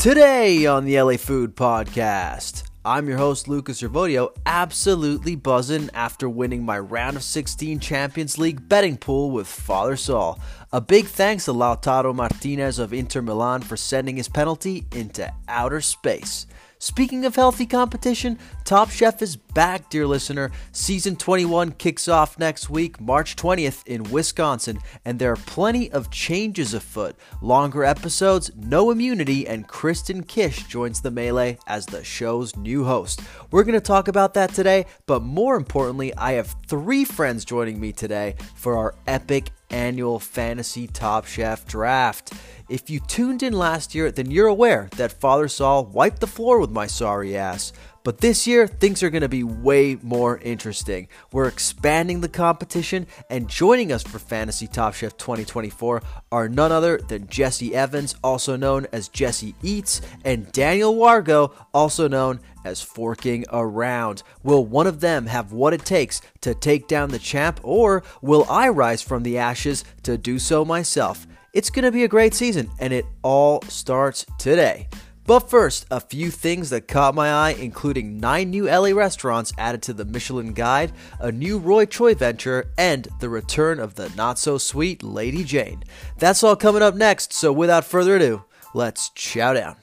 Today on the LA Food Podcast, I'm your host Lucas Servodio, absolutely buzzing after winning my round of 16 Champions League betting pool with Father Saul. A big thanks to Lautaro Martinez of Inter Milan for sending his penalty into outer space. Speaking of healthy competition, Top Chef is back, dear listener. Season 21 kicks off next week, March 20th in Wisconsin, and there are plenty of changes afoot. Longer episodes, no immunity, and Kristen Kish joins the melee as the show's new host. We're going to talk about that today, but more importantly, I have 3 friends joining me today for our epic annual Fantasy Top Chef draft. If you tuned in last year, then you're aware that Father Saul wiped the floor with my sorry ass. But this year, things are going to be way more interesting. We're expanding the competition, and joining us for Fantasy Top Chef 2024 are none other than Jesse Evans, also known as Jesse Eats, and Daniel Wargo, also known as Forking Around. Will one of them have what it takes to take down the champ, or will I rise from the ashes to do so myself? It's going to be a great season, and it all starts today. But first, a few things that caught my eye, including 9 new LA restaurants added to the Michelin Guide, a new Roy Choi venture, and the return of the not-so-sweet Lady Jane. That's all coming up next, so without further ado, let's chow down.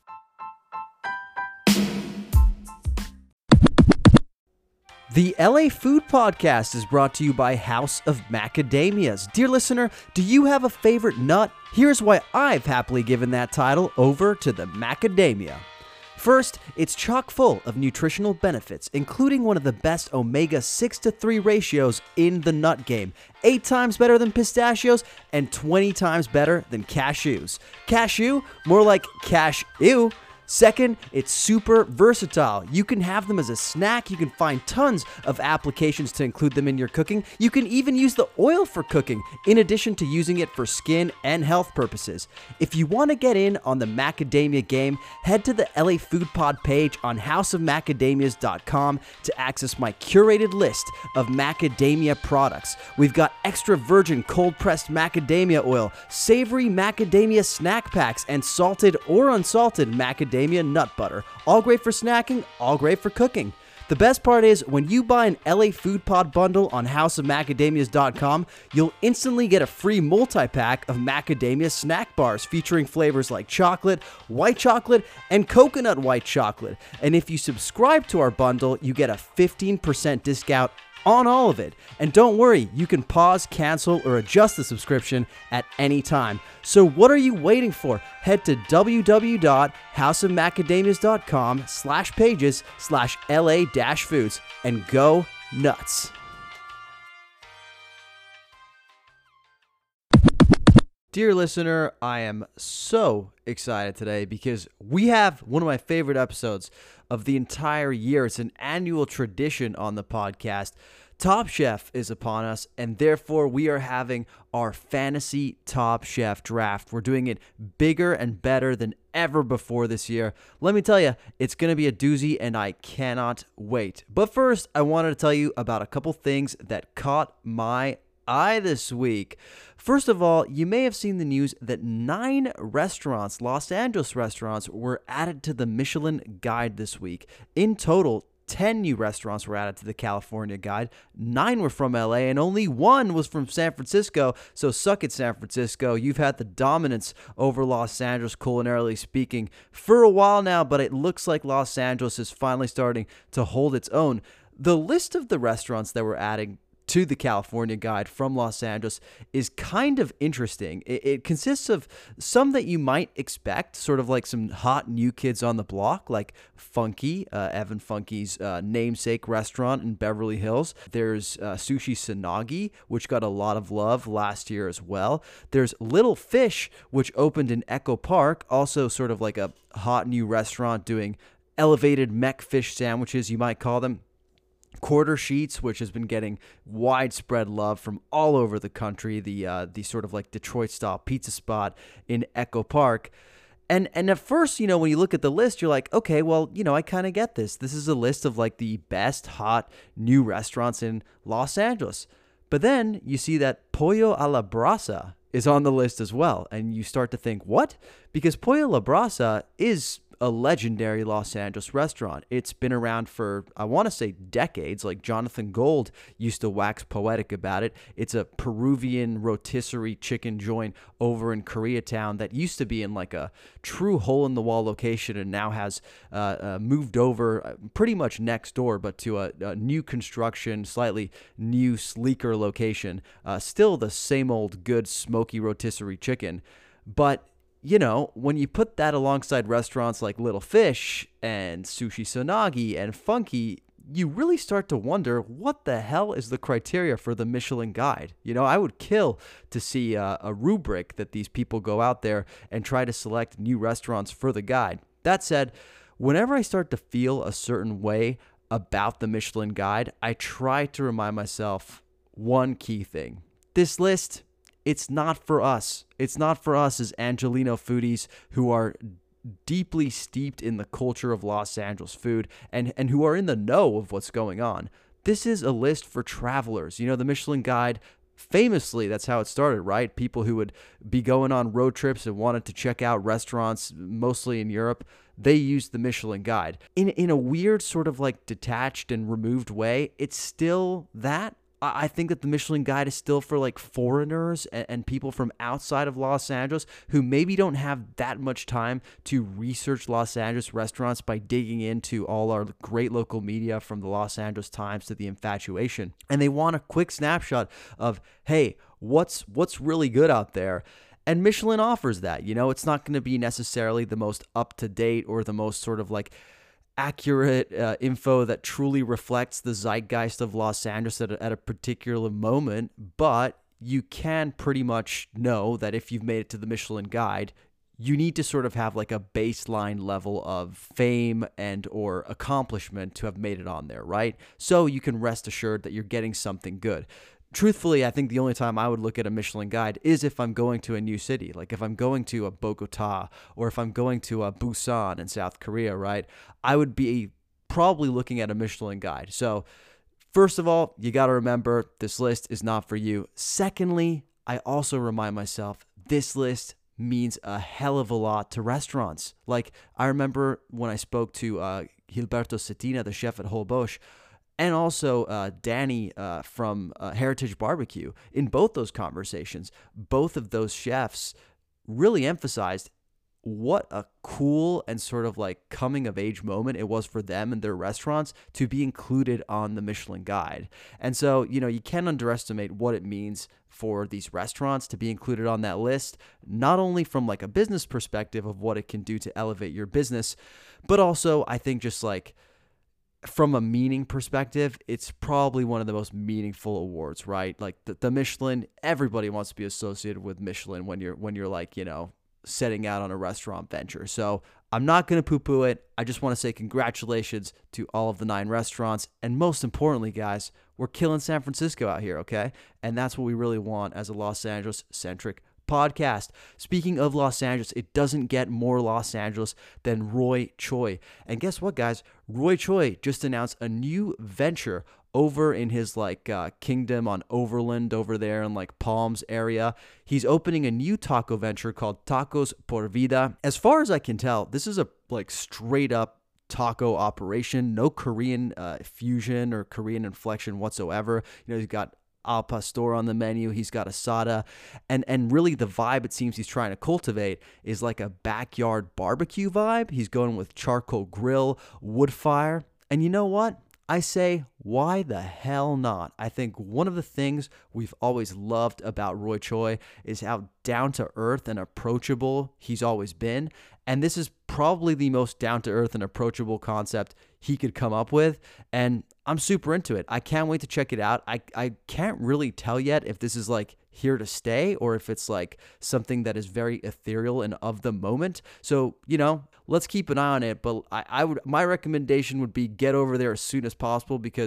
The LA Food Podcast is brought to you by House of Macadamias. Dear listener, do you have a favorite nut? Here's why I've happily given that title over to the macadamia. First, it's chock full of nutritional benefits, including one of the best omega 6-to-3 ratios in the nut game, 8 times better than pistachios and 20 times better than cashews. Cashew? More like cash-ew. Second, it's super versatile. You can have them as a snack. You can find tons of applications to include them in your cooking. You can even use the oil for cooking, in addition to using it for skin and health purposes. If you want to get in on the macadamia game, head to the LA Food Pod page on houseofmacadamias.com to access my curated list of macadamia products. We've got extra virgin cold-pressed macadamia oil, savory macadamia snack packs, and salted or unsalted macadamia nut butter. All great for snacking, all great for cooking. The best part is, when you buy an LA Food Pod bundle on houseofmacadamias.com, you'll instantly get a free multi-pack of macadamia snack bars featuring flavors like chocolate, white chocolate, and coconut white chocolate. And if you subscribe to our bundle, you get a 15% discount on all of it. And don't worry, you can pause, cancel, or adjust the subscription at any time. So what are you waiting for? Head to www.houseofmacadamias.com/pages/LA-foods and go nuts. Dear listener, I am so excited today because we have one of my favorite episodes of the entire year. It's an annual tradition on the podcast. Top Chef is upon us, and therefore we are having our Fantasy Top Chef draft. We're doing it bigger and better than ever before this year. Let me tell you, it's going to be a doozy, and I cannot wait. But first, I wanted to tell you about a couple things that caught my eye this week. First of all, you may have seen the news that 9 restaurants, Los Angeles restaurants, were added to the Michelin Guide this week. In total, 10 new restaurants were added to the California Guide. 9 were from LA, and only 1 was from San Francisco. So suck it, San Francisco. You've had the dominance over Los Angeles, culinarily speaking, for a while now, but it looks like Los Angeles is finally starting to hold its own. The list of the restaurants that were adding to the California Guide from Los Angeles is kind of interesting. It consists of some that you might expect, sort of like some hot new kids on the block, like Funky, Evan Funky's namesake restaurant in Beverly Hills. There's Sushi Sanagi, which got a lot of love last year as well. There's Little Fish, which opened in Echo Park, also sort of like a hot new restaurant doing elevated mech fish sandwiches, you might call them. Quarter Sheets, which has been getting widespread love from all over the country, the sort of like Detroit-style pizza spot in Echo Park. And at first, when you look at the list, you're like, okay, well, I kind of get this. This is a list of like the best hot new restaurants in Los Angeles. But then you see that Pollo a la Brasa is on the list as well. And you start to think, what? Because Pollo La Brasa is a legendary Los Angeles restaurant. It's been around for, I want to say, decades. Like Jonathan Gold used to wax poetic about it. It's a Peruvian rotisserie chicken joint over in Koreatown that used to be in like a true hole-in-the-wall location and now has moved over pretty much next door, but to a new construction, slightly new, sleeker location. Still the same old good smoky rotisserie chicken, but when you put that alongside restaurants like Little Fish and Sushi Sonagi and Funky, you really start to wonder, what the hell is the criteria for the Michelin Guide? I would kill to see a rubric that these people go out there and try to select new restaurants for the guide. That said, whenever I start to feel a certain way about the Michelin Guide, I try to remind myself one key thing. This list, it's not for us. It's not for us as Angelino foodies who are deeply steeped in the culture of Los Angeles food and who are in the know of what's going on. This is a list for travelers. The Michelin Guide, famously, that's how it started, right? People who would be going on road trips and wanted to check out restaurants, mostly in Europe, they used the Michelin Guide. In a weird sort of like detached and removed way, it's still that. I think that the Michelin Guide is still for like foreigners and people from outside of Los Angeles who maybe don't have that much time to research Los Angeles restaurants by digging into all our great local media, from the Los Angeles Times to The Infatuation. And they want a quick snapshot of, hey, what's really good out there? And Michelin offers that. It's not going to be necessarily the most up-to-date or the most sort of like accurate info that truly reflects the zeitgeist of Los Angeles at a particular moment, but you can pretty much know that if you've made it to the Michelin Guide, you need to sort of have like a baseline level of fame and or accomplishment to have made it on there, right? So you can rest assured that you're getting something good. Truthfully, I think the only time I would look at a Michelin Guide is if I'm going to a new city, like if I'm going to a Bogota or if I'm going to a Busan in South Korea, right? I would be probably looking at a Michelin Guide. So first of all, you got to remember this list is not for you. Secondly, I also remind myself this list means a hell of a lot to restaurants. Like I remember when I spoke to Gilberto Cetina, the chef at Holbox, and also Danny from Heritage Barbecue. In both those conversations, both of those chefs really emphasized what a cool and sort of like coming of age moment it was for them and their restaurants to be included on the Michelin Guide. And so, you can't underestimate what it means for these restaurants to be included on that list, not only from like a business perspective of what it can do to elevate your business, but also I think just like from a meaning perspective, it's probably one of the most meaningful awards, right? Like the Michelin, everybody wants to be associated with Michelin when you're like, setting out on a restaurant venture. So I'm not going to poo-poo it. I just want to say congratulations to all of the 9 restaurants. And most importantly, guys, we're killing San Francisco out here, okay? And that's what we really want as a Los Angeles-centric podcast. Speaking of Los Angeles, it doesn't get more Los Angeles than Roy Choi. And guess what, guys? Roy Choi just announced a new venture over in his kingdom on Overland over there in like Palms area. He's opening a new taco venture called Tacos Por Vida. As far as I can tell, this is a like straight up taco operation, no Korean fusion or Korean inflection whatsoever. He's got al pastor on the menu, he's got asada, and really the vibe it seems he's trying to cultivate is like a backyard barbecue vibe. He's going with charcoal grill, wood fire, and you know what? I say, why the hell not? I think one of the things we've always loved about Roy Choi is how down-to-earth and approachable he's always been. And this is probably the most down-to-earth and approachable concept he could come up with. And I'm super into it. I can't wait to check it out. I can't really tell yet if this is like here to stay or if it's like something that is very ethereal and of the moment. So, let's keep an eye on it. But my recommendation would be get over there as soon as possible, because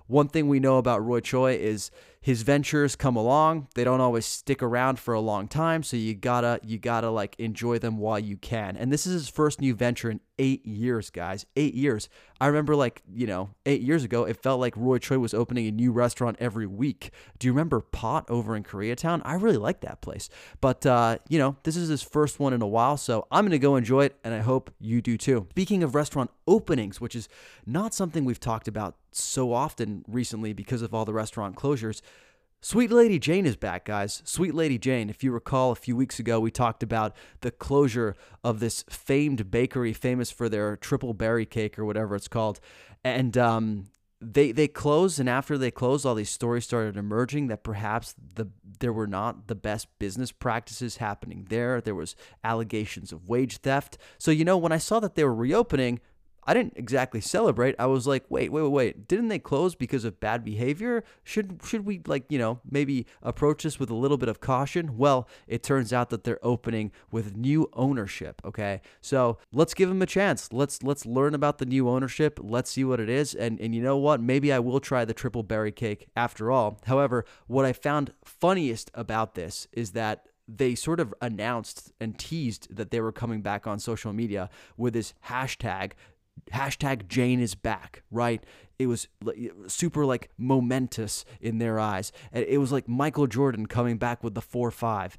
one thing we know about Roy Choi is his ventures come along. They don't always stick around for a long time, so you gotta like enjoy them while you can. And this is his first new venture in 8 years, guys. 8 years. I remember 8 years ago, it felt like Roy Choi was opening a new restaurant every week. Do you remember Pot over in Koreatown? I really like that place. But, this is his first one in a while, so I'm going to go enjoy it, and I hope you do too. Speaking of restaurant openings, which is not something we've talked about so often recently because of all the restaurant closures, Sweet Lady Jane is back, guys. Sweet Lady Jane. If you recall, a few weeks ago, we talked about the closure of this famed bakery famous for their triple berry cake or whatever it's called. And they closed, and after they closed, all these stories started emerging that perhaps there were not the best business practices happening there. There was allegations of wage theft. So, when I saw that they were reopening, I didn't exactly celebrate. I was like, wait. Didn't they close because of bad behavior? Should we maybe approach this with a little bit of caution? Well, it turns out that they're opening with new ownership, okay? So let's give them a chance. Let's learn about the new ownership. Let's see what it is. And you know what? Maybe I will try the triple berry cake after all. However, what I found funniest about this is that they sort of announced and teased that they were coming back on social media with this hashtag Jane is back, right? It was super momentous in their eyes. It was like Michael Jordan coming back with the 4-5,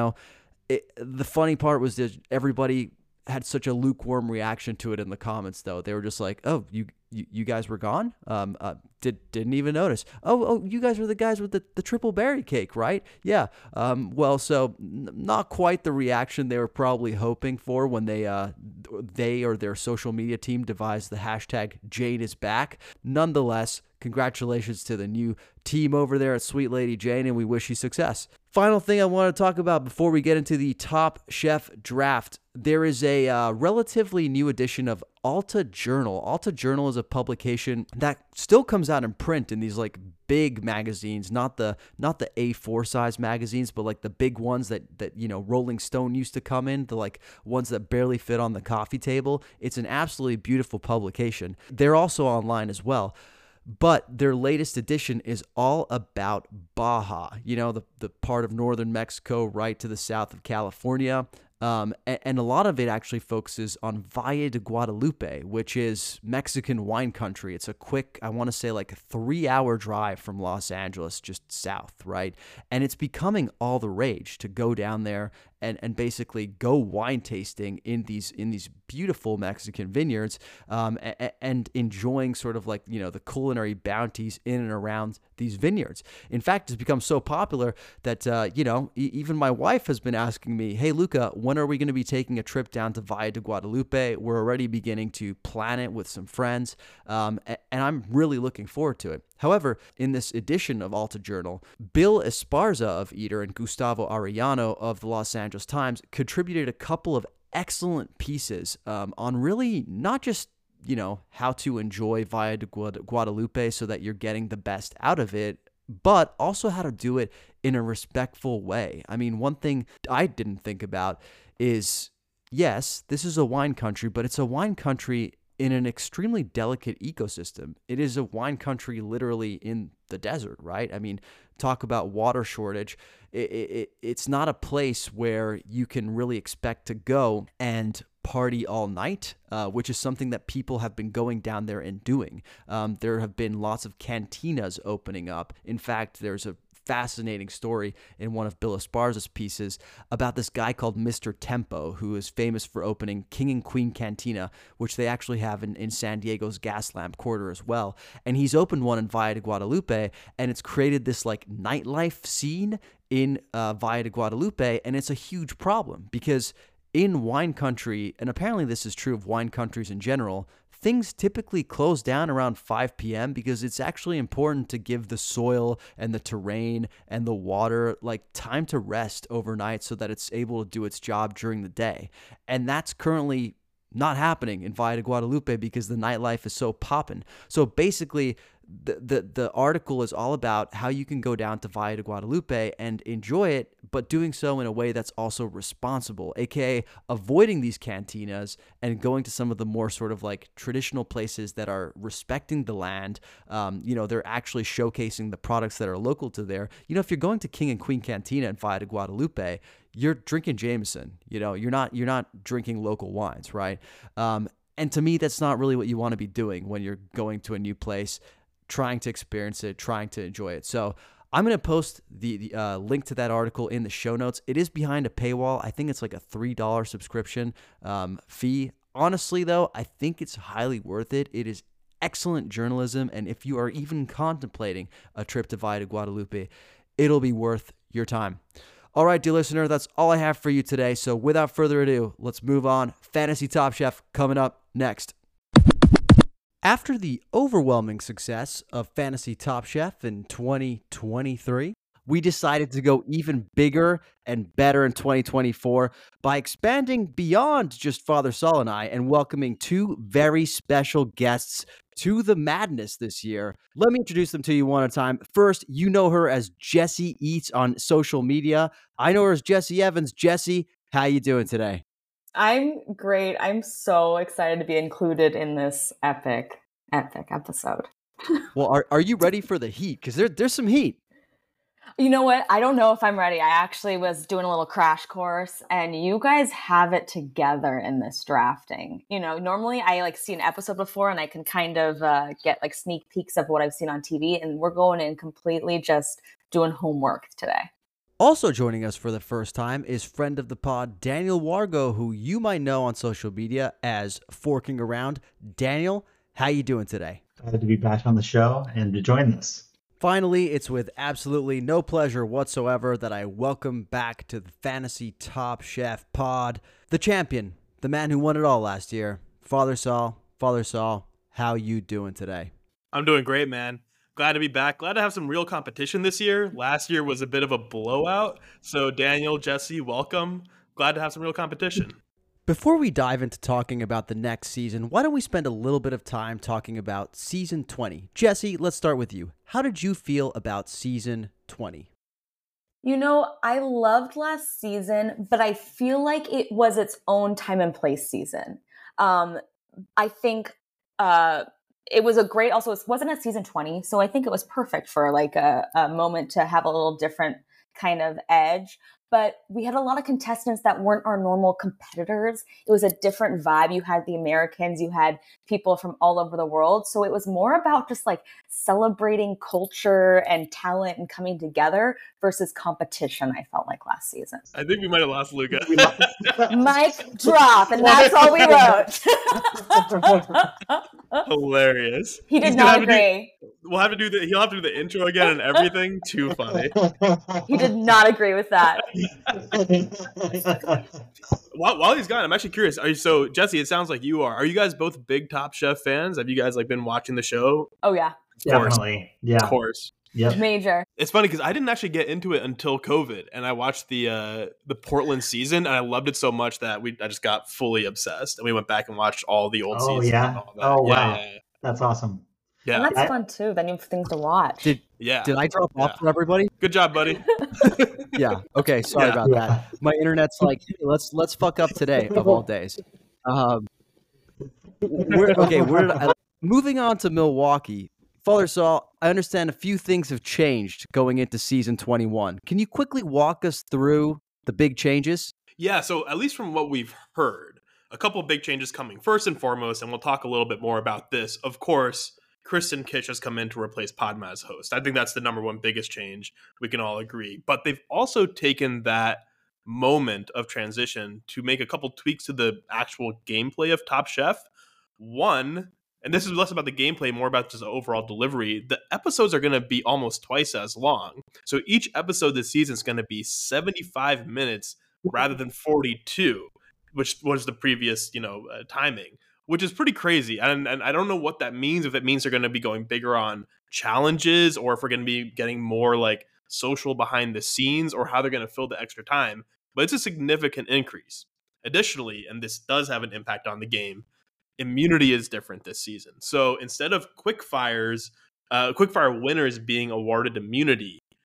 The funny part was that everybody had such a lukewarm reaction to it in the comments, though. They were just like, oh, you guys were gone? Didn't even notice. Oh, you guys were the guys with the triple berry cake, right? Yeah. Not quite the reaction they were probably hoping for when they or their social media team devised the hashtag Jane is back. Nonetheless, congratulations to the new team over there at Sweet Lady Jane, and we wish you success. Final thing I want to talk about before we get into the Top Chef draft. There is a relatively new edition of Alta Journal. Alta Journal is a publication that still comes out in print in these big magazines, not the A4 size magazines, but the big ones that Rolling Stone used to come in, the ones that barely fit on the coffee table. It's an absolutely beautiful publication. They're also online as well. But their latest edition is all about Baja, the part of northern Mexico right to the south of California. And a lot of it actually focuses on Valle de Guadalupe, which is Mexican wine country. It's a quick, I want to say a 3-hour drive from Los Angeles, just south, right? And it's becoming all the rage to go down there and basically go wine tasting in these beautiful Mexican vineyards, and enjoying sort of the culinary bounties in and around these vineyards. In fact, it's become so popular that even my wife has been asking me, "Hey, Luca, when are we going to be taking a trip down to Valle de Guadalupe?" We're already beginning to plan it with some friends, and I'm really looking forward to it. However, in this edition of Alta Journal, Bill Esparza of Eater and Gustavo Arellano of the Los Angeles Times contributed a couple of excellent pieces on really not just how to enjoy Valle de Guadalupe so that you're getting the best out of it, but also how to do it in a respectful way. I mean, one thing I didn't think about is, yes, this is a wine country, but it's a wine country in an extremely delicate ecosystem. It is a wine country literally in the desert, right? I mean, talk about water shortage. It's not a place where you can really expect to go and party all night, which is something that people have been going down there and doing. There have been lots of cantinas opening up. In fact, there's a fascinating story in one of Bill Esparza's pieces about this guy called Mr. Tempo, who is famous for opening King and Queen Cantina, which they actually have in San Diego's Gaslamp Quarter as well. And he's opened one in Valle de Guadalupe, and it's created this nightlife scene in Valle de Guadalupe, and it's a huge problem because in wine country, and apparently this is true of wine countries in general, things typically close down around 5 p.m. because it's actually important to give the soil and the terrain and the water time to rest overnight so that it's able to do its job during the day. And that's currently not happening in Valle de Guadalupe because the nightlife is so poppin'. So basically, the article is all about how you can go down to Valle de Guadalupe and enjoy it, but doing so in a way that's also responsible, aka avoiding these cantinas and going to some of the more sort of like traditional places that are respecting the land. They're actually showcasing the products that are local to there. If you're going to King and Queen Cantina in Via de Guadalupe, you're drinking Jameson. You're not drinking local wines, right? And to me, that's not really what you want to be doing when you're going to a new place, trying to experience it, trying to enjoy it. So I'm going to post the link to that article in the show notes. It is behind a paywall. I think it's like a $3 subscription fee. Honestly, though, I think it's highly worth it. It is excellent journalism. And if you are even contemplating a trip to Via de Guadalupe, it'll be worth your time. All right, dear listener, that's all I have for you today. So without further ado, let's move on. Fantasy Top Chef coming up next. After the overwhelming success of Fantasy Top Chef in 2023, we decided to go even bigger and better in 2024 by expanding beyond just Father Saul and I and welcoming two very special guests to the madness this year. Let me introduce them to you one at a time. First, you know her as Jessie Eats on social media. I know her as Jessie Evans. Jessie, how you doing today? I'm great. I'm so excited to be included in this epic episode. Well, are you ready for the heat? Because there's some heat. You know what? I don't know if I'm ready. I actually was doing a little crash course, and you guys have it together in this drafting. Normally I see an episode before and I can kind of get sneak peeks of what I've seen on TV, and we're going in completely just doing homework today. Also joining us for the first time is friend of the pod, Daniel Wargo, who you might know on social media as Forking Around. Daniel, how you doing today? Glad to be back on the show and to join this. Finally, it's with absolutely no pleasure whatsoever that I welcome back to the Fantasy Top Chef pod, the champion, the man who won it all last year, Father Saul. Father Saul, how you doing today? I'm doing great, man. Glad to be back. Glad to have some real competition this year. Last year was a bit of a blowout. So Daniel, Jessie, welcome. Glad to have some real competition. Before we dive into talking about the next season, why don't we spend a little bit of time talking about season 20? Jessie, let's start with you. How did you feel about season 20? I loved last season, but I feel like it was its own time and place season. I think it was a great, also it wasn't a season 20, so I think it was perfect for a moment to have a little different kind of edge. But we had a lot of contestants that weren't our normal competitors. It was a different vibe. You had the Americans, you had people from all over the world. So it was more about just celebrating culture and talent and coming together versus competition, I felt like last season. I think we might have lost Luca. Mic drop, and that's all we wrote. Hilarious. He did not agree. He'll have to do the intro again and everything. Too funny. He did not agree with that. While he's gone, I'm actually curious. So Jessie, it sounds like you are. Are you guys both big Top Chef fans? Have you guys been watching the show? Oh yeah, definitely. Yeah, of course. Yep. Major. It's funny because I didn't actually get into it until COVID, and I watched the Portland season, and I loved it so much that I just got fully obsessed, and we went back and watched all the old seasons. Yeah. And all that. Oh wow, yeah. That's awesome. Yeah, and that's fun too. Then you have things to watch. Did I drop off for everybody? Good job, buddy. Yeah. Okay. Sorry about that. My internet's hey, let's fuck up today of all days. Moving on to Milwaukee. Father Saul, I understand a few things have changed going into season 21. Can you quickly walk us through the big changes? Yeah. So at least from what we've heard, a couple of big changes coming. First and foremost, and we'll talk a little bit more about this. Of course, Kristen Kish has come in to replace Padma as host. I think that's the number one biggest change. We can all agree. But they've also taken that moment of transition to make a couple tweaks to the actual gameplay of Top Chef. One, and this is less about the gameplay, more about just the overall delivery, the episodes are going to be almost twice as long. So each episode this season is going to be 75 minutes rather than 42, which was the previous, timing, which is pretty crazy. And I don't know what that means, if it means they're going to be going bigger on challenges or if we're going to be getting more social behind the scenes or how they're going to fill the extra time. But it's a significant increase. Additionally, and this does have an impact on the game, immunity is different this season. So instead of quickfire winners being awarded immunity,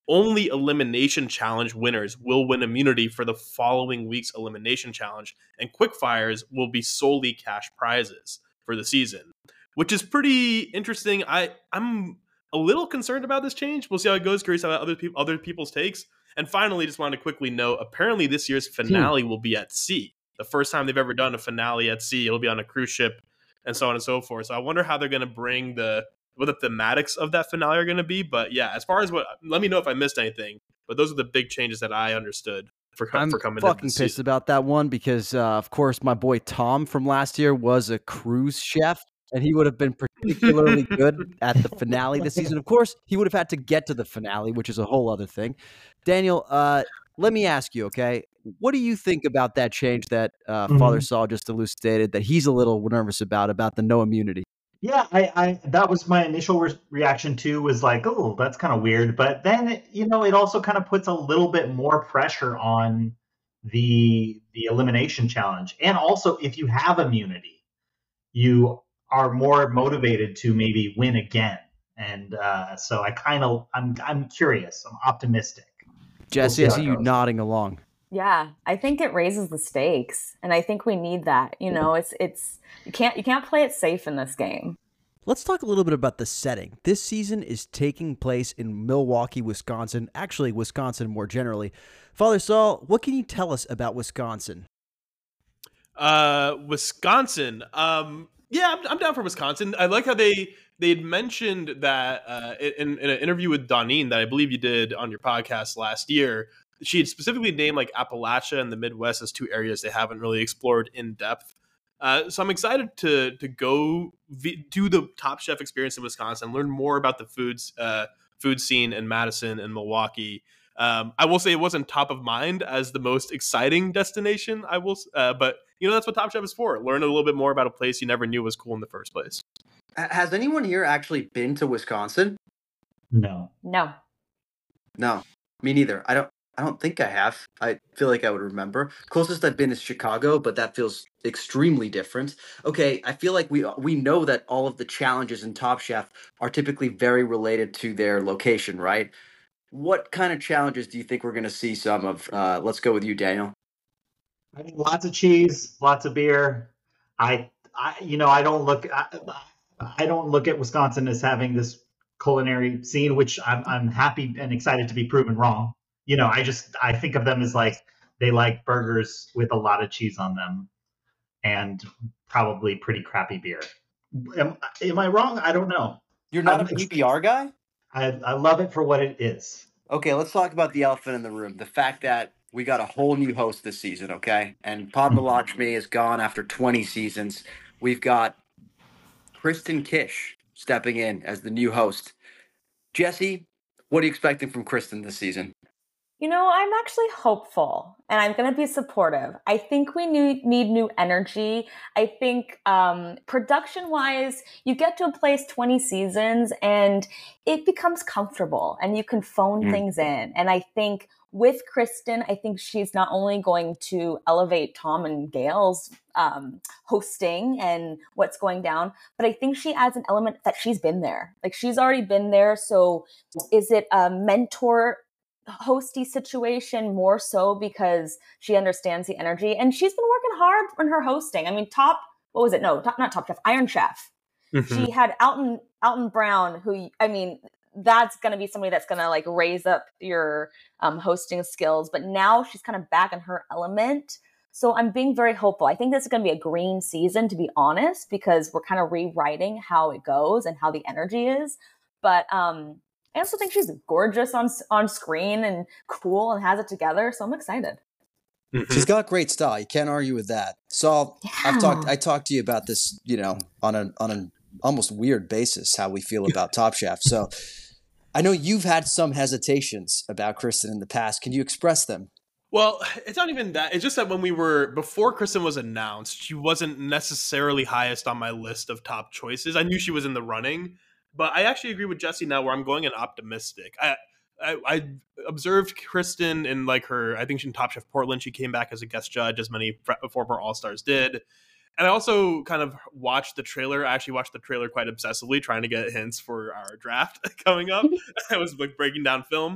only elimination challenge winners will win immunity for the following week's elimination challenge, and quickfires will be solely cash prizes for the season, which is pretty interesting. I'm a little concerned about this change. We'll see how it goes. Curious about other people's takes. And finally, just wanted to quickly note, apparently this year's finale will be at sea. The first time they've ever done a finale at sea. It'll be on a cruise ship and so on and so forth. So I wonder how they're going to bring what the thematics of that finale are going to be. But yeah, as far as let me know if I missed anything. But those are the big changes that I understood for coming I'm into fucking this pissed season. about that one because, of course, my boy Tom from last year was a cruise chef, and he would have been particularly good at the finale this season. Of course, he would have had to get to the finale, which is a whole other thing. Daniel, let me ask you, okay? What do you think about that change that Father Saul just elucidated that he's a little nervous about the no immunity? Yeah, I that was my initial reaction too, was like, oh, that's kind of weird. But then, it also kind of puts a little bit more pressure on the elimination challenge. And also, if you have immunity, you are more motivated to maybe win again. And so I'm curious. I'm optimistic. Jesse, We'll I see see how it you goes. nodding along. Yeah, I think it raises the stakes, and I think we need that. It's you can't play it safe in this game. Let's talk a little bit about the setting. This season is taking place in Milwaukee, Wisconsin, actually Wisconsin more generally. Father Saul, what can you tell us about Wisconsin? Wisconsin. Yeah, I'm down for Wisconsin. I like how they'd mentioned that in an interview with Donine that I believe you did on your podcast last year. She had specifically named like Appalachia and the Midwest as two areas they haven't really explored in depth. So I'm excited to go do the Top Chef experience in Wisconsin, learn more about the food scene in Madison and Milwaukee. I will say it wasn't top of mind as the most exciting destination. But that's what Top Chef is for. Learn a little bit more about a place you never knew was cool in the first place. Has anyone here actually been to Wisconsin? No. No. No, me neither. I don't think I have. I feel like I would remember. Closest I've been is Chicago, but that feels extremely different. Okay, I feel like we know that all of the challenges in Top Chef are typically very related to their location, right? What kind of challenges do you think we're going to see some of? Let's go with you, Daniel. I mean, lots of cheese, lots of beer. I don't look at Wisconsin as having this culinary scene, which I'm happy and excited to be proven wrong. I think of them as like they like burgers with a lot of cheese on them and probably pretty crappy beer. Am I wrong? I don't know. You're not a PBR guy? I love it for what it is. Okay, let's talk about the elephant in the room. The fact that we got a whole new host this season, okay? And Padmalakshmi is gone after 20 seasons. We've got Kristen Kish stepping in as the new host. Jesse, what are you expecting from Kristen this season? I'm actually hopeful, and I'm going to be supportive. I think we need new energy. I think production-wise, you get to a place 20 seasons, and it becomes comfortable, and you can phone things in. And I think with Kristen, I think she's not only going to elevate Tom and Gail's hosting and what's going down, but I think she adds an element that she's been there. Like, she's already been there, so is it a mentor hosty situation more so because she understands the energy, and she's been working hard on her hosting. I mean, not Top Chef, Iron Chef. Mm-hmm. She had Alton Brown, who, I mean, that's going to be somebody that's going to like raise up your hosting skills. But now she's kind of back in her element. So I'm being very hopeful. I think this is going to be a green season, to be honest, because we're kind of rewriting how it goes and how the energy is. But I also think she's gorgeous on screen and cool and has it together. So I'm excited. Mm-hmm. She's got great style. You can't argue with that. Saul, yeah. I talked to you about this, on an almost weird basis, how we feel about Top Chef. So I know you've had some hesitations about Kristen in the past. Can you express them? Well, it's not even that. It's just that before Kristen was announced, she wasn't necessarily highest on my list of top choices. I knew she was in the running. But I actually agree with Jesse now, where I'm going in optimistic. I observed Kristen in like I think she's in Top Chef Portland. She came back as a guest judge, as many former All-Stars did. And I also kind of watched the trailer. I actually watched the trailer quite obsessively, trying to get hints for our draft coming up. I was like breaking down film.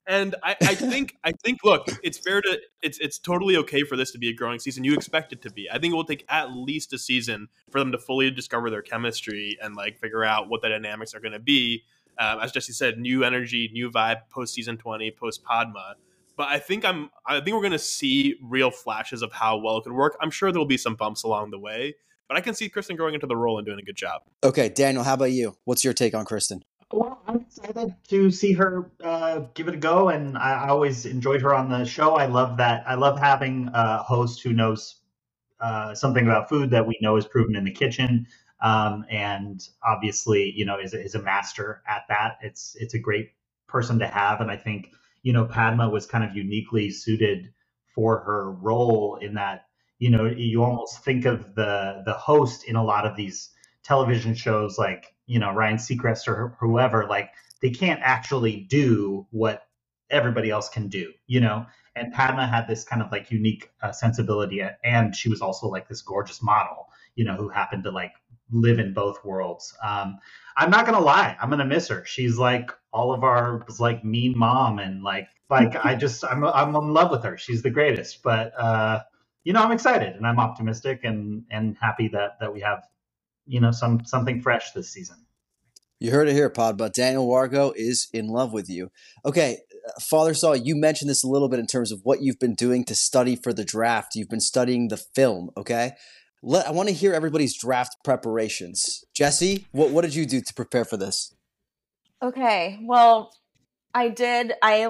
And I think look, it's totally okay for this to be a growing season. You expect it to be. I think it will take at least a season for them to fully discover their chemistry and like figure out what the dynamics are going to be. As Jesse said, new energy, new vibe post season 20, post Padma. But I think we're going to see real flashes of how well it could work. I'm sure there'll be some bumps along the way, but I can see Kristen growing into the role and doing a good job. Okay, Daniel, how about you? What's your take on Kristen? Well, I'm excited to see her give it a go, and I always enjoyed her on the show. I love that. I love having a host who knows something about food that we know is proven in the kitchen, and obviously, is a master at that. It's a great person to have, and I think Padma was kind of uniquely suited for her role in that. You almost think of the host in a lot of these television shows like Ryan Seacrest or whoever, like they can't actually do what everybody else can do, and Padma had this kind of like unique sensibility, and she was also like this gorgeous model, who happened to like live in both worlds. I'm not gonna lie, I'm gonna miss her. She's like all of our like mean mom, and like I'm in love with her. She's the greatest. But I'm excited and I'm optimistic and happy that we have something fresh this season. You heard it here, Pod, but Daniel Wargo is in love with you. Okay, Father Saul, you mentioned this a little bit in terms of what you've been doing to study for the draft. You've been studying the film, okay? I want to hear everybody's draft preparations. Jesse, what did you do to prepare for this? Okay, well, I did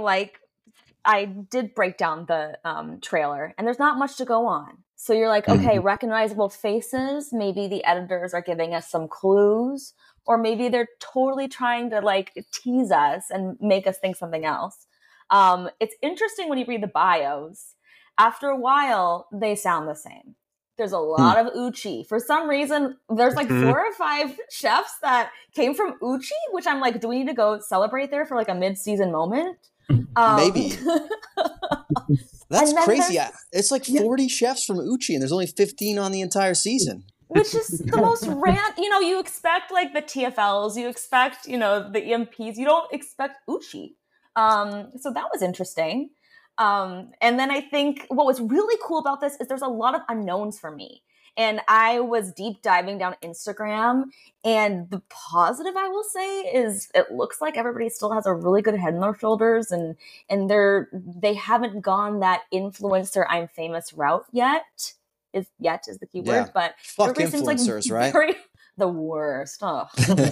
break down the trailer, and there's not much to go on. So you're like, okay, recognizable faces. Maybe the editors are giving us some clues, or maybe they're totally trying to like tease us and make us think something else. It's interesting when you read the bios. After a while, they sound the same. There's a lot of Uchi. For some reason, there's like 4 or 5 chefs that came from Uchi, which I'm like, do we need to go celebrate there for like a mid-season moment? Maybe. That's crazy. It's like 40 chefs from Uchi, and there's only 15 on the entire season. Which is the most you expect like the TFLs, you expect, the EMPs, you don't expect Uchi. So that was interesting. And then I think what was really cool about this is there's a lot of unknowns for me. And I was deep diving down Instagram, and the positive I will say is it looks like everybody still has a really good head on their shoulders, and they haven't gone that influencer I'm famous route yet. Is the key word, but fuck influencers, seems right? like very, the worst. Oh.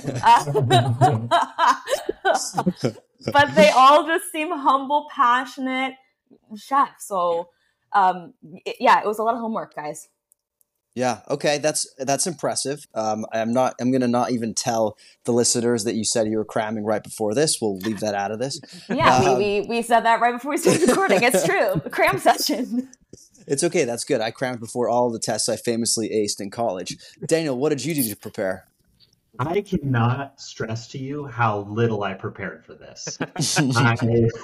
But they all just seem humble, passionate chefs. So it was a lot of homework, guys. Yeah. Okay. That's impressive. I'm going to not even tell the listeners that you said you were cramming right before this. We'll leave that out of this. Yeah. We said that right before we started recording. It's true. Cram session. It's okay. That's good. I crammed before all the tests I famously aced in college. Daniel, what did you do to prepare? I cannot stress to you how little I prepared for this. I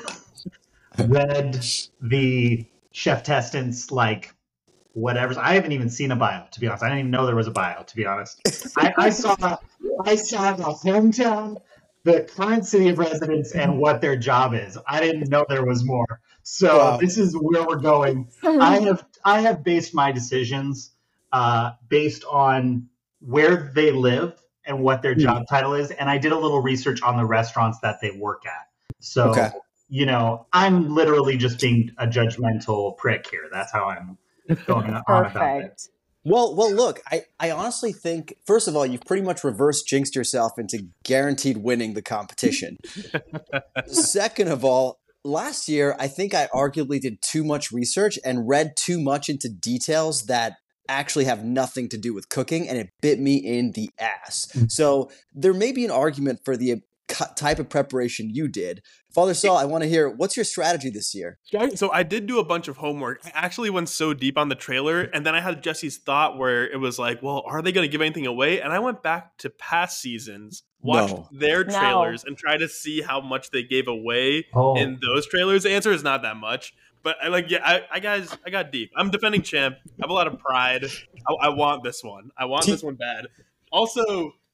read the chef testants like whatever. I haven't even seen a bio, to be honest. I didn't even know there was a bio, to be honest. I saw the hometown, the current city of residence, and what their job is. I didn't know there was more. So This is where we're going. I have based my decisions based on where they live and what their job title is, and I did a little research on the restaurants that they work at. So I'm literally just being a judgmental prick here. That's how I'm going on about it. Well, look, I honestly think, first of all, you've pretty much reverse jinxed yourself into guaranteed winning the competition. Second of all, last year, I think I arguably did too much research and read too much into details that actually have nothing to do with cooking, and it bit me in the ass. So there may be an argument for the type of preparation you did. Father Saul, I want to hear, what's your strategy this year? So I did do a bunch of homework. I actually went so deep on the trailer, and then I had Jesse's thought where it was like, well, are they going to give anything away? And I went back to past seasons, watched their trailers, and tried to see how much they gave away in those trailers. The answer is not that much. But I got deep. I'm defending champ. I have a lot of pride. I want this one. I want this one bad. Also,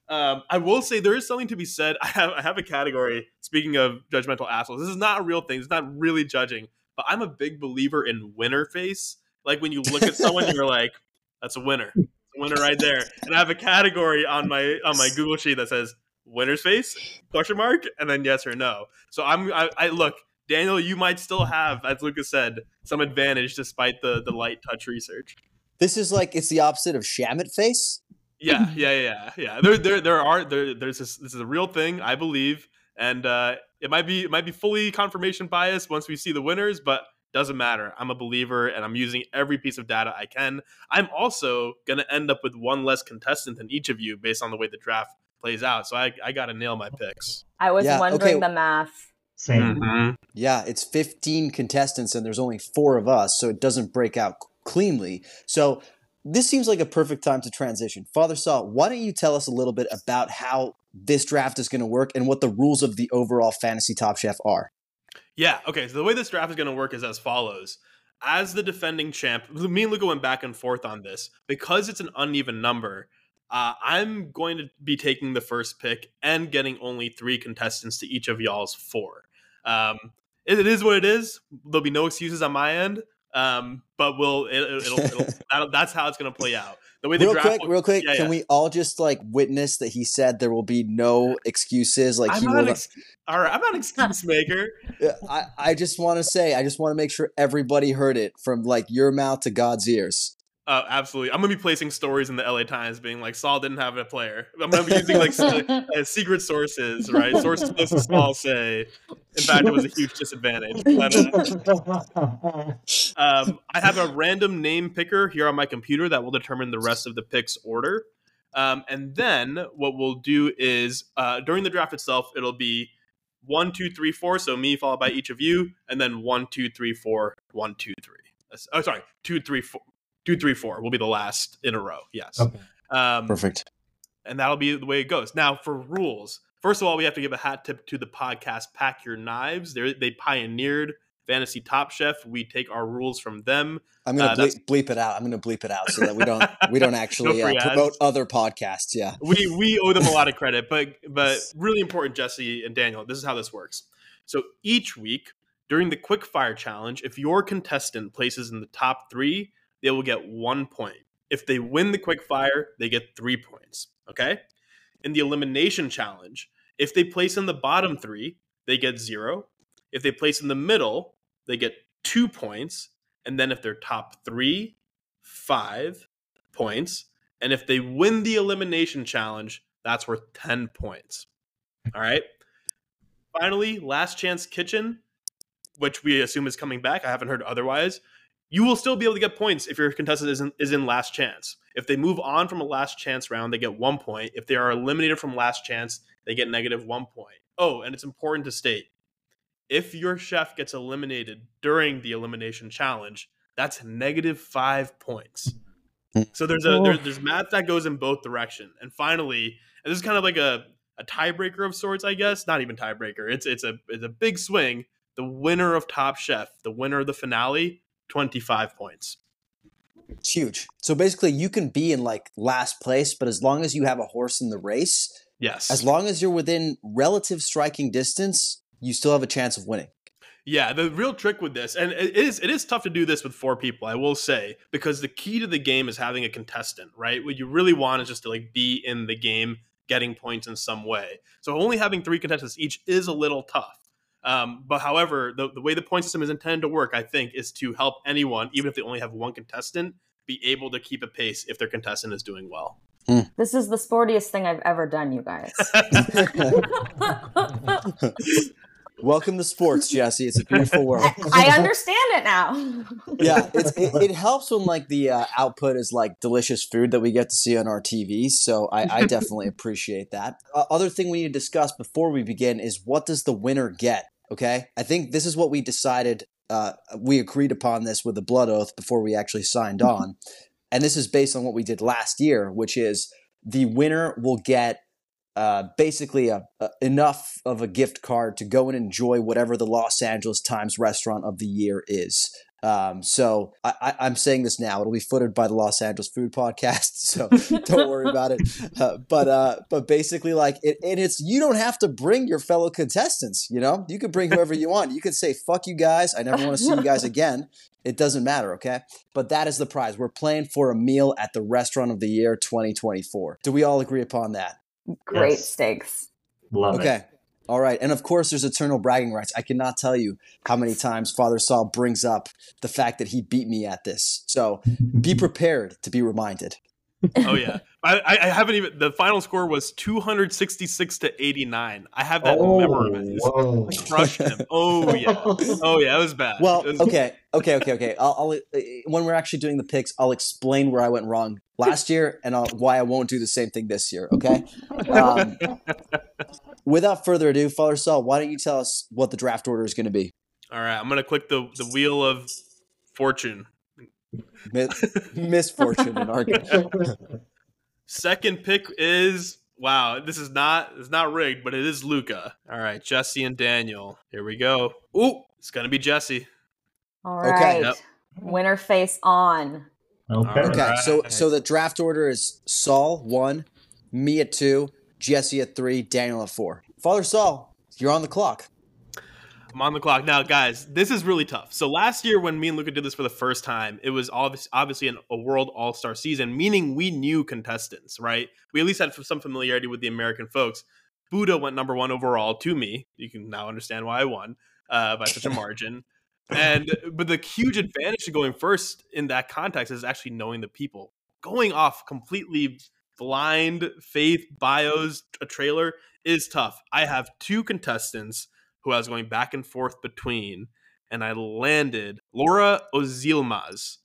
I will say there is something to be said. I have a category. Speaking of judgmental assholes, this is not a real thing. It's not really judging, but I'm a big believer in winner face. Like when you look at someone, you're like, "That's a winner, it's a winner right there." And I have a category on my Google sheet that says "winner's face?" question mark, and then yes or no. So I look, Daniel, you might still have, as Lucas said, some advantage despite the light touch research. This is like it's the opposite of Shamit face. Yeah. There's this is a real thing, I believe, and it might be fully confirmation bias once we see the winners, but doesn't matter. I'm a believer, and I'm using every piece of data I can. I'm also gonna end up with one less contestant than each of you based on the way the draft plays out. So I gotta nail my picks. I was Yeah, wondering okay. the math. Same. Mm-hmm. Yeah, it's 15 contestants and there's only 4 of us, so it doesn't break out cleanly. So this seems like a perfect time to transition. Father Saul, why don't you tell us a little bit about how this draft is going to work and what the rules of the overall Fantasy Top Chef are? Yeah, okay. So the way this draft is going to work is as follows. As the defending champ, me and Luca went back and forth on this. Because it's an uneven number, I'm going to be taking the first pick and getting only 3 contestants to each of y'all's 4. It is what it is. There'll be no excuses on my end, but that's how it's going to play out. The way the Real quick, yeah, can we all just like witness that he said there will be no excuses? Like I'm not an excuse maker. I just want to say, I just want to make sure everybody heard it from like your mouth to God's ears. Absolutely. I'm going to be placing stories in the LA Times being like, Saul didn't have a player. I'm going to be using like secret sources, right? Sources close to Saul say, in fact, it was a huge disadvantage. But, I have a random name picker here on my computer that will determine the rest of the picks order. And then what we'll do is during the draft itself, it'll be 1, 2, 3, 4. So me followed by each of you, and then 1, 2, 3, 4, 1, 2, 3. Oh, sorry, 2, 3, 4. 2, 3, 4 will be the last in a row. Yes. Okay. Perfect. And that'll be the way it goes. Now, for rules, first of all, we have to give a hat tip to the podcast Pack Your Knives. They pioneered Fantasy Top Chef. We take our rules from them. I'm going to bleep it out. I'm going to bleep it out so that we don't actually promote other podcasts. Yeah. We owe them a lot of credit, but really important, Jesse and Daniel, this is how this works. So each week during the quick fire challenge, if your contestant places in the top 3, they will get 1 point. If they win the quick fire, they get 3 points. Okay? In the elimination challenge, if they place in the bottom 3, they get 0. If they place in the middle, they get 2 points. And then if they're top 3, 5 points. And if they win the elimination challenge, that's worth 10 points. All right? Finally, Last Chance Kitchen, which we assume is coming back. I haven't heard otherwise. You will still be able to get points if your contestant is in Last Chance. If they move on from a Last Chance round, they get 1 point. If they are eliminated from Last Chance, they get negative 1 point. Oh, and it's important to state, if your chef gets eliminated during the elimination challenge, that's negative 5 points. So there's math that goes in both directions. And finally, and this is kind of like a tiebreaker of sorts, I guess. Not even tiebreaker. It's a big swing. The winner of Top Chef, the winner of the finale, 25 points. It's huge. So basically you can be in like last place, but as long as you have a horse in the race, yes, as long as you're within relative striking distance, you still have a chance of winning. Yeah, the real trick with this, and it is tough to do this with 4 people, I will say, because the key to the game is having a contestant, right? What you really want is just to like be in the game, getting points in some way. So only having 3 contestants each is a little tough. But however, the way the point system is intended to work, I think, is to help anyone, even if they only have 1 contestant, be able to keep a pace if their contestant is doing well. This is the sportiest thing I've ever done, you guys. Welcome to sports, Jesse. It's a beautiful world. I understand it now. Yeah, it helps when like the output is like delicious food that we get to see on our TVs. So I definitely appreciate that. Other thing we need to discuss before we begin is what does the winner get? Okay, I think this is what we decided. We agreed upon this with the blood oath before we actually signed on, and this is based on what we did last year, which is the winner will get basically enough of a gift card to go and enjoy whatever the Los Angeles Times restaurant of the year is. So I'm saying this now. It'll be footed by the Los Angeles Food Podcast, so don't worry about it. But basically, like it's you don't have to bring your fellow contestants. You know, you could bring whoever you want. You could say "fuck you guys," I never want to see you guys again. It doesn't matter, okay? But that is the prize. We're playing for a meal at the Restaurant of the Year 2024. Do we all agree upon that? Great Yes. steaks. Love it. Okay. All right. And of course, there's eternal bragging rights. I cannot tell you how many times Father Saul brings up the fact that he beat me at this. So be prepared to be reminded. Oh yeah, I haven't even. The final score was 266 to 89. I have that memorized. Whoa. I crushed him. Oh yeah, it was bad. Well, It was- okay. I'll when we're actually doing the picks, I'll explain where I went wrong last year and why I won't do the same thing this year. Okay. Without further ado, Father Saul, why don't you tell us what the draft order is going to be? All right, I'm gonna click the wheel of fortune. Misfortune in our Second pick is This is not rigged, but it is Luca. All right, Jesse and Daniel. Here we go. Ooh, it's gonna be Jesse. All Okay. right. Yep. Winner face on. Okay. All Okay, right. so the draft order is Saul 1, me at 2, Jesse at 3, Daniel at 4. Father Saul, you're on the clock. I'm on the clock now, guys. This is really tough. So last year, when me and Luca did this for the first time, it was obviously a World All-Star season, meaning we knew contestants, right? We at least had some familiarity with the American folks. Buddha went number 1 overall to me. You can now understand why I won by such a margin. But the huge advantage to going first in that context is actually knowing the people. Going off completely blind faith bios, a trailer is tough. I have 2 contestants who I was going back and forth between, and I landed Laura Ozilmaz,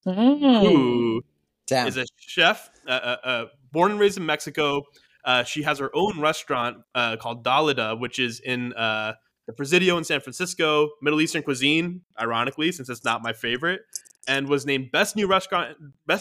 who Damn. is a chef, born and raised in Mexico. She has her own restaurant called Dalida, which is in the Presidio in San Francisco, Middle Eastern cuisine, ironically, since it's not my favorite, and was named Best New Restaurant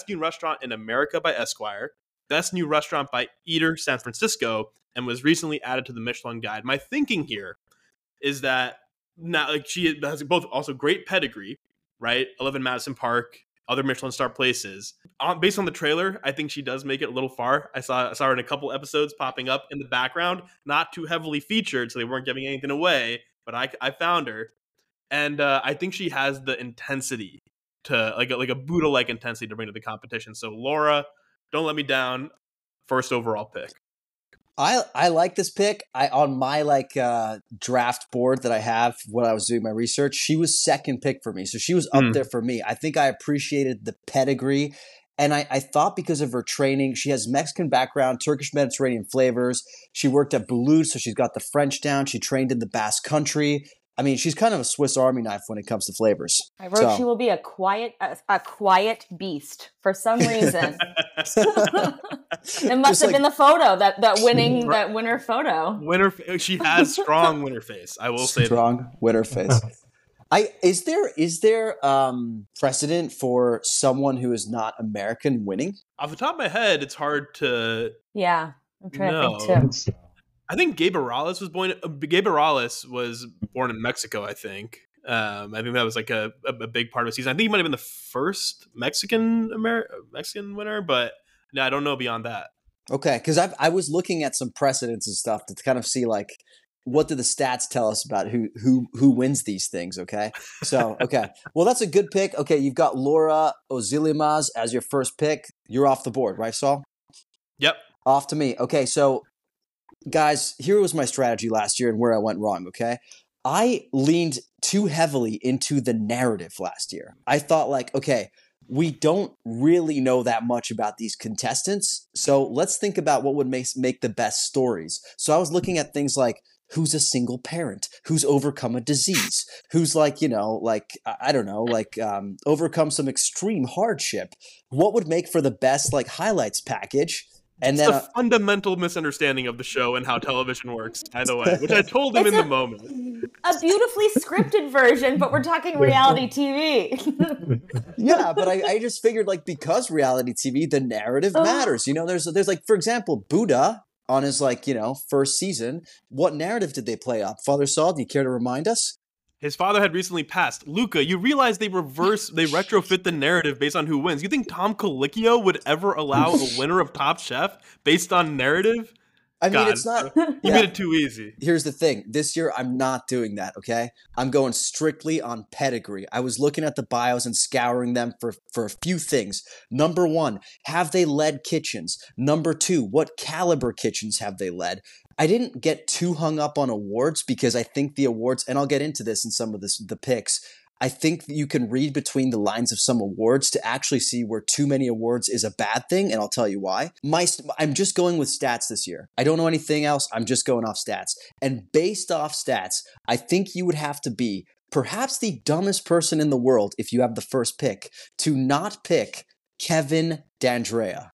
in America by Esquire, Best New Restaurant by Eater San Francisco, and was recently added to the Michelin Guide. My thinking here is that now, like, she has both also great pedigree, right? 11 Madison Park, other Michelin star places. Based on the trailer, I think she does make it a little far. I saw her in a couple episodes popping up in the background, not too heavily featured, so they weren't giving anything away. But I found her, and I think she has the intensity to like a Buddha-like intensity to bring to the competition. So Laura, don't let me down. First overall pick. I like this pick. On my draft board that I have when I was doing my research, she was second pick for me. So she was up there for me. I think I appreciated the pedigree. And I thought because of her training, she has Mexican background, Turkish Mediterranean flavors. She worked at Boulud, so she's got the French down. She trained in the Basque Country. I mean, she's kind of a Swiss Army knife when it comes to flavors. I wrote she will be a quiet beast for some reason. It must have been the photo that winner photo. She has strong winner face. I will say strong winner face. Is there precedent for someone who is not American winning? Off the top of my head, it's hard to. Yeah, I'm trying to think too. I think Gabe Morales was born in Mexico. I think that was like a big part of the season. I think he might have been the first Mexican winner, but no, I don't know beyond that. Okay, because I was looking at some precedents and stuff to kind of see like what do the stats tell us about who wins these things. Okay, so okay, well that's a good pick. Okay, you've got Laura Ozilmaz as your first pick. You're off the board, right, Saul? Yep. Off to me. Okay, so guys, here was my strategy last year and where I went wrong. Okay, I leaned too heavily into the narrative last year. I thought like, okay, we don't really know that much about these contestants, so let's think about what would make the best stories. So I was looking at things like who's a single parent, who's overcome a disease, who's overcome some extreme hardship. What would make for the best highlights package? And it's then a fundamental misunderstanding of the show and how television works, by the way, which I told him in the moment. A beautifully scripted version, but we're talking reality TV. Yeah, but I just figured because reality TV, the narrative matters. You know, there's for example, Buddha on his first season. What narrative did they play up? Father Saul, do you care to remind us? His father had recently passed. Luca, you realize they retrofit the narrative based on who wins. You think Tom Colicchio would ever allow a winner of Top Chef based on narrative? I mean, God, it's not. You made it too easy. Here's the thing. This year, I'm not doing that, okay? I'm going strictly on pedigree. I was looking at the bios and scouring them for a few things. Number one, have they led kitchens? Number two, what caliber kitchens have they led? I didn't get too hung up on awards because I think the awards, and I'll get into this in some of the picks, I think you can read between the lines of some awards to actually see where too many awards is a bad thing, and I'll tell you why. I'm just going with stats this year. I don't know anything else. I'm just going off stats. And based off stats, I think you would have to be perhaps the dumbest person in the world, if you have the first pick, to not pick Kevin D'Andrea.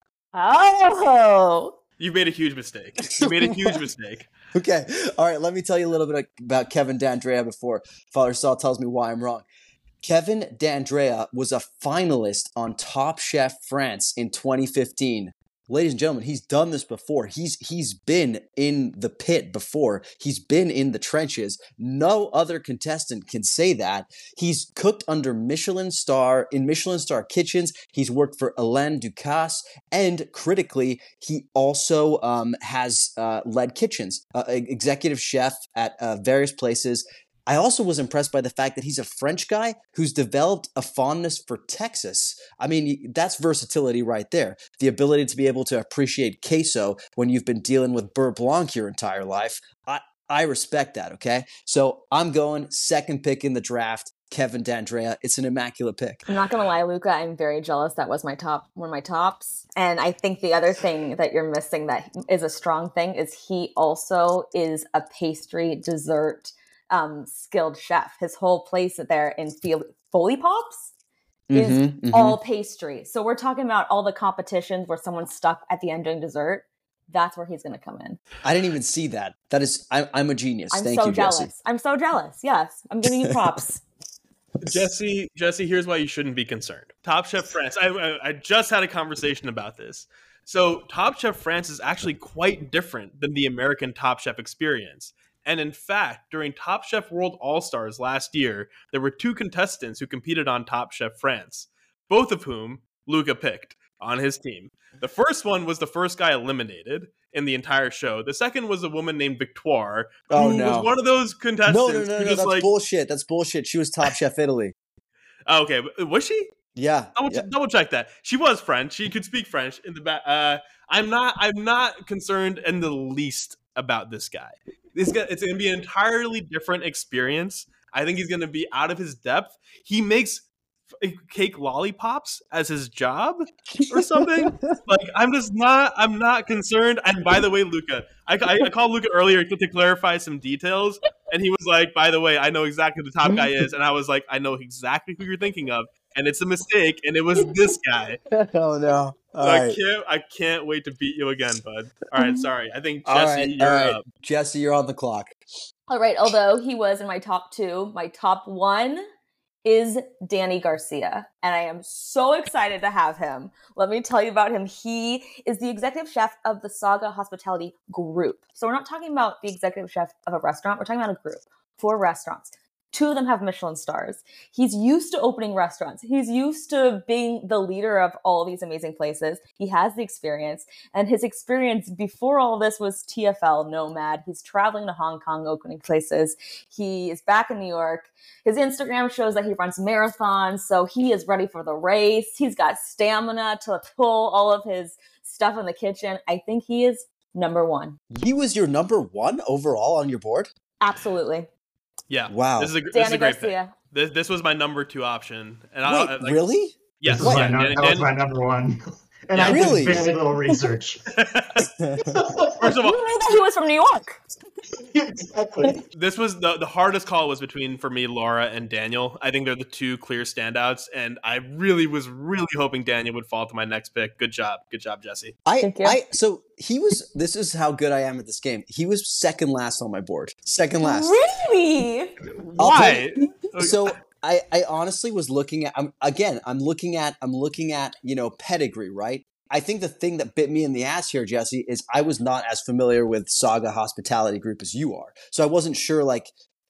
Oh! You made a huge mistake. You made a huge mistake. Okay. All right. Let me tell you a little bit about Kevin D'Andrea before Father Saul tells me why I'm wrong. Kevin D'Andrea was a finalist on Top Chef France in 2015. Ladies and gentlemen, he's done this before. He's been in the pit before. He's been in the trenches. No other contestant can say that. He's cooked under Michelin star kitchens. He's worked for Alain Ducasse, and critically, he also has led kitchens, executive chef at various places. I also was impressed by the fact that he's a French guy who's developed a fondness for Texas. I mean, that's versatility right there. The ability to be able to appreciate queso when you've been dealing with beurre blanc your entire life. I respect that, okay? So I'm going second pick in the draft, Kevin D'Andrea. It's an immaculate pick. I'm not going to lie, Luca, I'm very jealous. That was one of my tops. And I think the other thing that you're missing that is a strong thing is he also is a pastry dessert skilled chef. His whole place there in Foley Pops is all pastry. So we're talking about all the competitions where someone's stuck at the end doing dessert. That's where he's going to come in. I didn't even see that. That is, I'm a genius. Thank you, jealous. Jesse. I'm so jealous. Yes, I'm giving you props. Jesse, here's why you shouldn't be concerned. Top Chef France. I just had a conversation about this. So Top Chef France is actually quite different than the American Top Chef experience. And in fact, during Top Chef World All-Stars last year, there were two contestants who competed on Top Chef France, both of whom Luca picked on his team. The first one was the first guy eliminated in the entire show. The second was a woman named Victoire, who was one of those contestants. No, that's bullshit. That's bullshit. She was Top Chef Italy. Okay, was she? Yeah. Double check that. She was French. She could speak French. In the back, I'm not concerned in the least about this guy. It's going to be an entirely different experience. I think he's going to be out of his depth. He makes cake lollipops as his job or something. I'm not concerned. And by the way, Luca, I called Luca earlier to clarify some details. And he was like, by the way, I know exactly who the top guy is. And I was like, I know exactly who you're thinking of. And it's a mistake. And it was this guy. Oh, no. I can't wait to beat you again, bud. All right, sorry. I think Jesse, you're up. Jesse, you're on the clock. All right. Although he was in my top two, my top one is Danny Garcia. And I am so excited to have him. Let me tell you about him. He is the executive chef of the Saga Hospitality Group. So we're not talking about the executive chef of a restaurant. We're talking about a group, 4 restaurants. 2 of them have Michelin stars. He's used to opening restaurants. He's used to being the leader of all these amazing places. He has the experience. And his experience before all this was TFL Nomad. He's traveling to Hong Kong, opening places. He is back in New York. His Instagram shows that he runs marathons. So he is ready for the race. He's got stamina to pull all of his stuff in the kitchen. I think he is number 1. He was your number 1 overall on your board? Absolutely. Yeah. Wow. This is a great pick. This was my number 2 option. And really? Yes. That was my number 1. And I did very little research. First of all, you knew that he was from New York. Exactly. This was the hardest call was between, for me, Laura and Daniel. I think they're the 2 clear standouts, and I was really hoping Daniel would fall to my next pick. Good job, Jesse. Thank you. So he was. This is how good I am at this game. He was second last on my board. Second last. Really? Why? So I honestly was looking at. I'm looking at pedigree, right? I think the thing that bit me in the ass here, Jesse, is I was not as familiar with Saga Hospitality Group as you are. So I wasn't sure,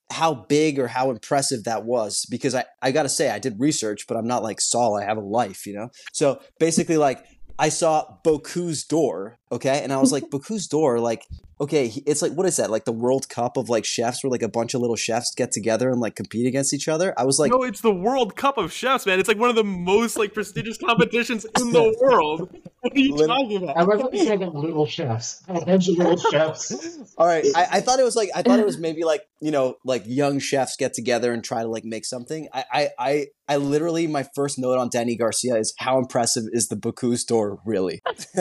how big or how impressive that was, because I gotta say, I did research, but I'm not like Saul. I have a life, you know? So basically, like, I saw Boku's door, okay? And I was like, Boku's door, like, okay, it's like, what is that? Like the World Cup of like chefs where like a bunch of little chefs get together and like compete against each other? I was like, No, it's the World Cup of Chefs, man. It's like one of the most like prestigious competitions in the world. What are you talking about? I wasn't saying little chefs. I had little chefs. all right, I thought it was like, I thought it was maybe like, you know, like young chefs get together and try to like make something. I literally, my first note on Danny Garcia is how impressive is the Boku's door really?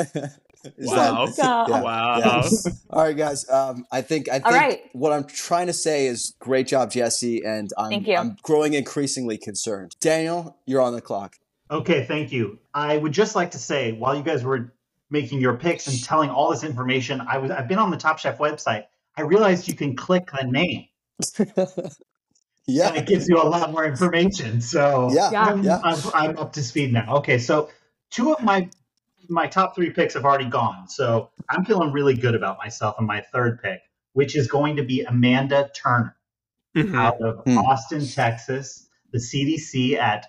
Wow. Wow. Yeah. All right, guys. I think right. what I'm trying to say is great job, Jesse, and Thank you. I'm growing increasingly concerned. Daniel, you're on the clock. Okay, thank you. I would just like to say, while you guys were making your picks and telling all this information, I've been on the Top Chef website. I realized you can click the name. Yeah. And it gives you a lot more information. So Yeah. I'm up to speed now. Okay, so two of my top three picks have already gone. So I'm feeling really good about myself and my third pick, which is going to be Amanda Turner out of Austin, Texas, the CDC at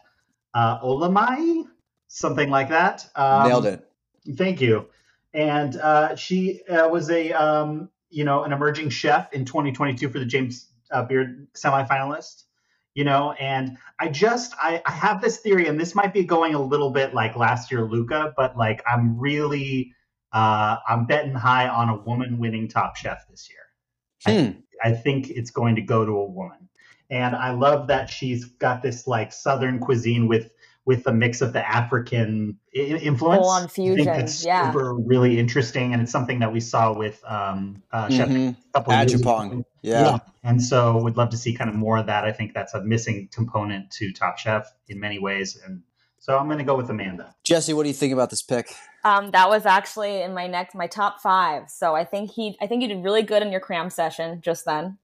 Olamai, something like that. Nailed it. Thank you. And she was an emerging chef in 2022 for the James Beard semifinalist. And I have this theory, and this might be going a little bit like last year Luca, but like I'm really I'm betting high on a woman winning Top Chef this year. I think it's going to go to a woman, and I love that she's got this like Southern cuisine with a mix of the African influence. Full on fusion, I think that's super really interesting, and it's something that we saw with Chef a couple of years ago. Yeah. And so would love to see kind of more of that. I think that's a missing component to Top Chef in many ways. And so I'm going to go with Amanda. Jesse, what do you think about this pick? That was actually in my top 5. So I think you did really good in your cram session just then.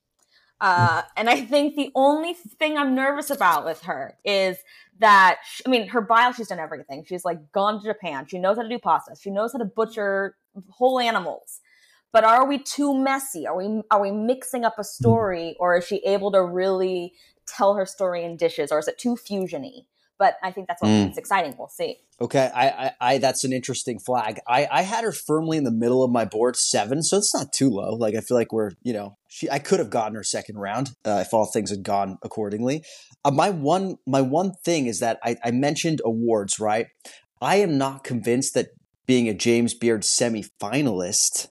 And I think the only thing I'm nervous about with her is that, her bio, she's done everything. She's like gone to Japan. She knows how to do pasta. She knows how to butcher whole animals. But are we too messy? Are we mixing up a story, or is she able to really tell her story in dishes, or is it too fusiony? But I think that's what makes it exciting. We'll see. Okay, I that's an interesting flag. I had her firmly in the middle of my board, 7, so it's not too low. Like I feel like I could have gotten her second round if all things had gone accordingly. My one thing is that I mentioned awards, right? I am not convinced that being a James Beard semifinalist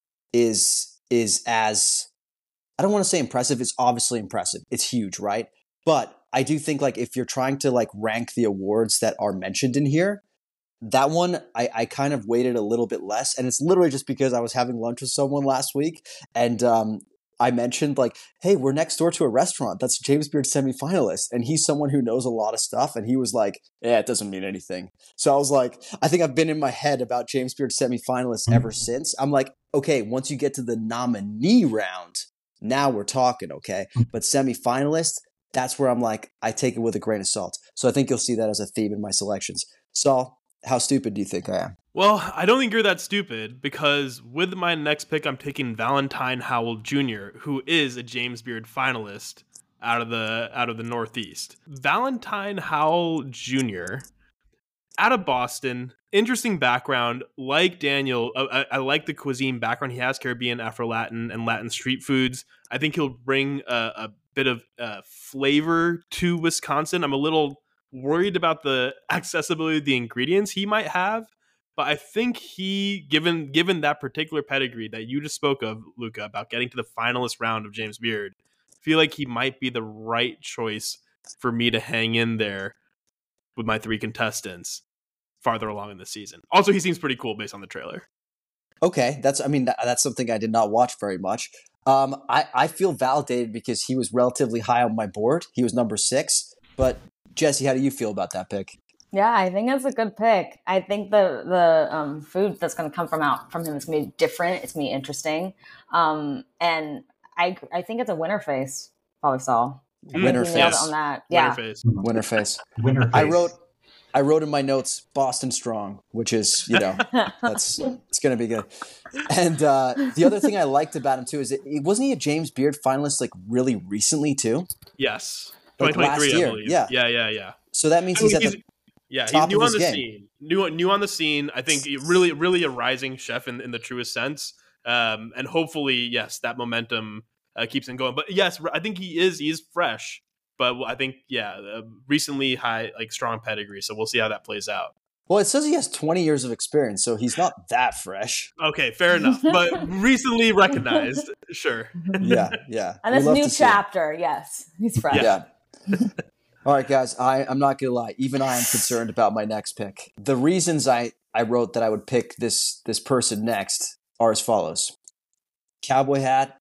is as, I don't want to say impressive. It's obviously impressive. It's huge, right? But I do think like if you're trying to like rank the awards that are mentioned in here, that one I kind of weighted a little bit less, and it's literally just because I was having lunch with someone last week, and I mentioned like, hey, we're next door to a restaurant that's James Beard semifinalist, and he's someone who knows a lot of stuff, and he was like, yeah, it doesn't mean anything. So I was like, I think I've been in my head about James Beard semifinalists ever since. I'm like, okay, once you get to the nominee round, now we're talking, okay? But semifinalist, that's where I'm like, I take it with a grain of salt. So I think you'll see that as a theme in my selections. Saul, how stupid do you think I am? Well, I don't think you're that stupid, because with my next pick, I'm taking Valentine Howell Jr., who is a James Beard finalist out of the Northeast. Valentine Howell Jr., out of Boston, interesting background. Like Daniel, I like the cuisine background he has, Caribbean, Afro-Latin, and Latin street foods. I think he'll bring a bit of flavor to Wisconsin. I'm a little worried about the accessibility of the ingredients he might have, but I think given that particular pedigree that you just spoke of, Luca, about getting to the finalist round of James Beard, I feel like he might be the right choice for me to hang in there with my 3 contestants farther along in the season. Also, he seems pretty cool based on the trailer. Okay, that's something I did not watch very much. I feel validated because he was relatively high on my board. He was number 6. But Jesse, how do you feel about that pick? Yeah, I think it's a good pick. I think the food that's going to come from him is going to be different. It's going to be interesting. And I think it's a winner face, probably Saul. Winner face. On that. Yeah. Winner face. Winner face. I wrote in my notes Boston Strong, which is, it's going to be good. And the other thing I liked about him too is wasn't he a James Beard finalist like really recently too? Yes, Like 2023, last year. I believe. Yeah. So that means he's at the he's top new of on his the game. scene. New on the scene. I think really, really a rising chef in the truest sense. And hopefully, yes, that momentum keeps him going. But yes, I think he's fresh. But I think, recently high, like strong pedigree. So we'll see how that plays out. Well, it says he has 20 years of experience, so he's not that fresh. Okay, fair enough. But recently recognized, sure. Yeah. And this new chapter, yes, he's fresh. Yeah. All right, guys, I'm not going to lie. Even I am concerned about my next pick. The reasons I wrote that I would pick this person next are as follows. Cowboy hat,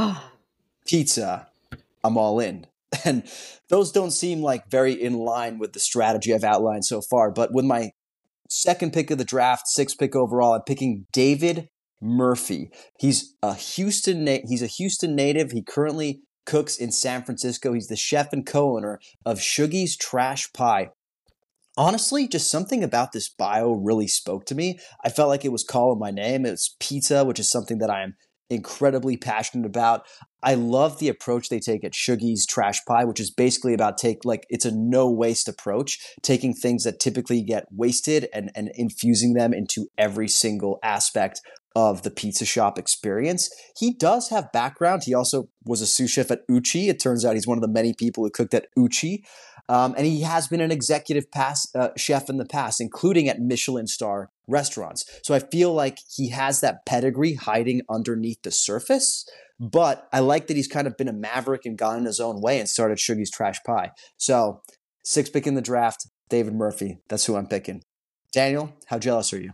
pizza, I'm all in. And those don't seem like very in line with the strategy I've outlined so far. But with my second pick of the draft, 6th pick overall, I'm picking David Murphy. He's a Houston native. He currently cooks in San Francisco. He's the chef and co-owner of Shuggy's Trash Pie. Honestly, just something about this bio really spoke to me. I felt like it was calling my name. It was pizza, which is something that I am incredibly passionate about. I love the approach they take at Shuggy's Trash Pie, which is basically about it's a no waste approach, taking things that typically get wasted and infusing them into every single aspect of the pizza shop experience. He does have background. He also was a sous chef at Uchi. It turns out he's one of the many people who cooked at Uchi. And he has been an executive chef in the past, including at Michelin star restaurants. So I feel like he has that pedigree hiding underneath the surface. But I like that he's kind of been a maverick and gone in his own way and started Shuggy's Trash Pie. So 6th pick in the draft, David Murphy. That's who I'm picking. Daniel, how jealous are you?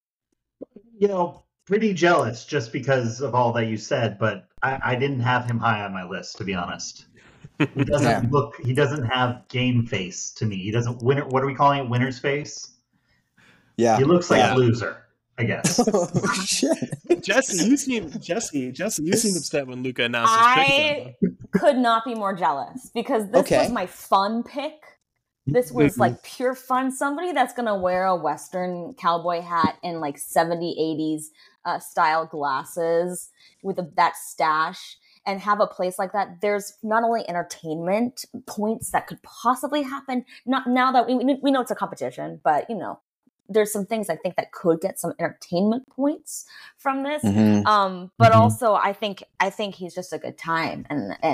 Pretty jealous just because of all that you said, but I didn't have him high on my list, to be honest. He doesn't he doesn't have game face to me. He doesn't what are we calling it? Winner's face? Yeah. He looks like a loser, I guess. Oh, shit. Jesse, you seem upset when Luca announced his I could not be more jealous because this was my fun pick. This was like pure fun. Somebody that's going to wear a Western cowboy hat and like 70s, 80s style glasses with that stash and have a place like that. There's not only entertainment points that could possibly happen. Not now that we know it's a competition, but there's some things I think that could get some entertainment points from this. But also I think he's just a good time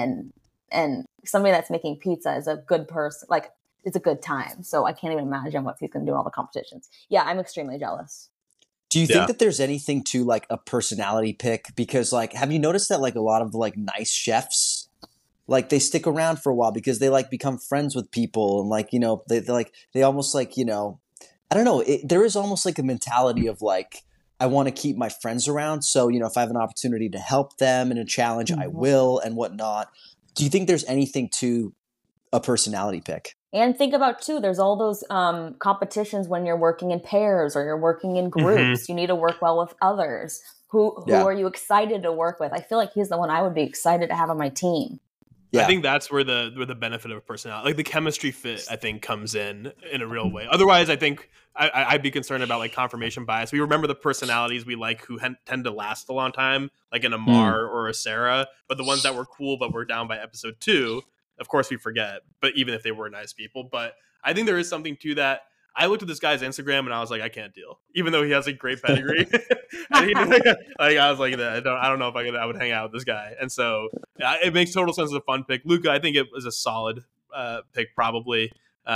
and somebody that's making pizza is a good person. Like, it's a good time. So I can't even imagine what he's going to do in all the competitions. Yeah, I'm extremely jealous. Do you think that there's anything to like a personality pick? Because like, have you noticed that like a lot of the like nice chefs, like they stick around for a while because they like become friends with people and like, they almost like, I don't know. There is almost like a mentality of like, I want to keep my friends around. So, if I have an opportunity to help them in a challenge, I will and whatnot. Do you think there's anything to a personality pick? And think about, too, there's all those competitions when you're working in pairs or you're working in groups. You need to work well with others. Who are you excited to work with? I feel like he's the one I would be excited to have on my team. Yeah. I think that's where the benefit of personality, like the chemistry fit, I think comes in a real way. Otherwise, I think I'd be concerned about like confirmation bias. We remember the personalities we like who tend to last a long time, like an Amar or a Sarah, but the ones that were cool but were down by episode 2, of course we forget, but even if they were nice people. But I think there is something to that. I looked at this guy's Instagram and I was like, I can't deal, even though he has a great pedigree. I was like, I don't know if I would hang out with this guy. And so it makes total sense as a fun pick. Luca, I think it was a solid pick, probably.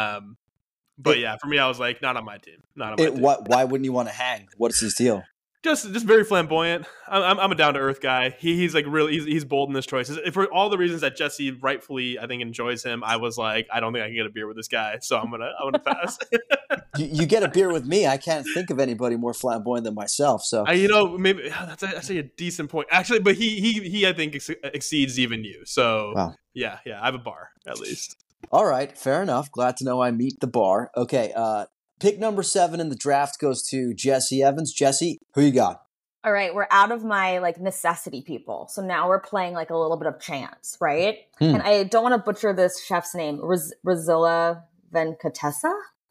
But yeah, for me, I was like, not on my team. Not on my team. Why wouldn't you want to hang? What's his deal? Just very flamboyant. I'm a down to earth guy. He's like really he's bold in his choices. For all the reasons that Jesse rightfully I think enjoys him, I was like, I don't think I can get a bear with this guy, so I'm gonna pass. You get a beer with me. I can't think of anybody more flamboyant than myself. So maybe that's actually a decent point. Actually, but he I think exceeds even you. So wow. yeah, I have a bar at least. All right, fair enough. Glad to know I meet the bar. Okay, pick number 7 in the draft goes to Jesse Evans. Jesse, who you got? All right, we're out of my like necessity people. So now we're playing like a little bit of chance, right? And I don't want to butcher this chef's name. Rizilla Venkatesa?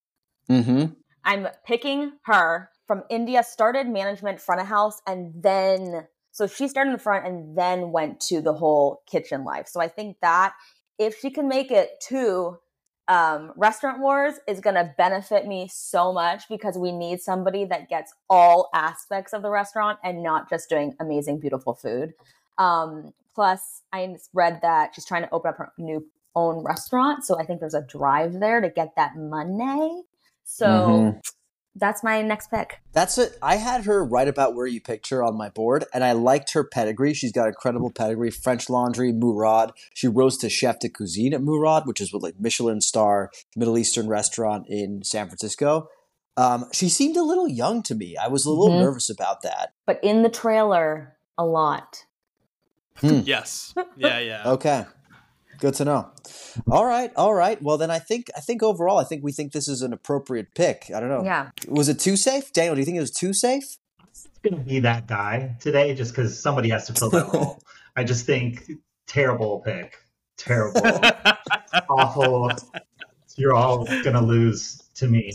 Mm-hmm. I'm picking her from India, started management front of house, and then, so she started in the front and then went to the whole kitchen life. So I think that if she can make it to Restaurant Wars is going to benefit me so much, because we need somebody that gets all aspects of the restaurant and not just doing amazing, beautiful food. Plus, I read that she's trying to open up her new own restaurant. So I think there's a drive there to get that money. So that's my next pick. That's it. I had her right about where you picked her on my board, and I liked her pedigree. She's got incredible pedigree. French Laundry, Murad. She rose to chef de cuisine at Murad, which is with like Michelin star Middle Eastern restaurant in San Francisco. She seemed a little young to me. I was a little nervous about that. But in the trailer, a lot. Yes. Yeah. Okay. Good to know. All right. Well, then I think overall, we think this is an appropriate pick. I don't know. Yeah. Was it too safe? Daniel, do you think it was too safe? It's going to be that guy today just because somebody has to fill that role. I just think terrible pick. Terrible. Awful. You're all going to lose to me.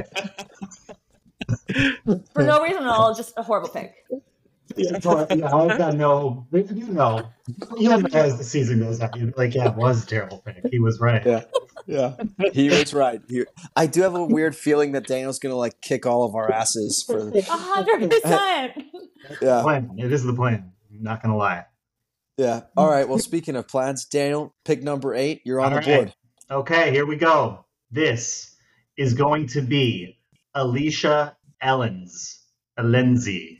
For no reason at all, just a horrible pick. I've got no, even as the season goes on, you'd be like, yeah, it was a terrible pick. He was right. Yeah. He was right. I do have a weird feeling that Daniel's going to like kick all of our asses for 100%. Yeah. It is the plan. I'm not going to lie. Yeah. All right. Well, speaking of plans, Daniel, pick number 8. You're on All the board. right. Okay, here we go. This is going to be Alicia Elenzi.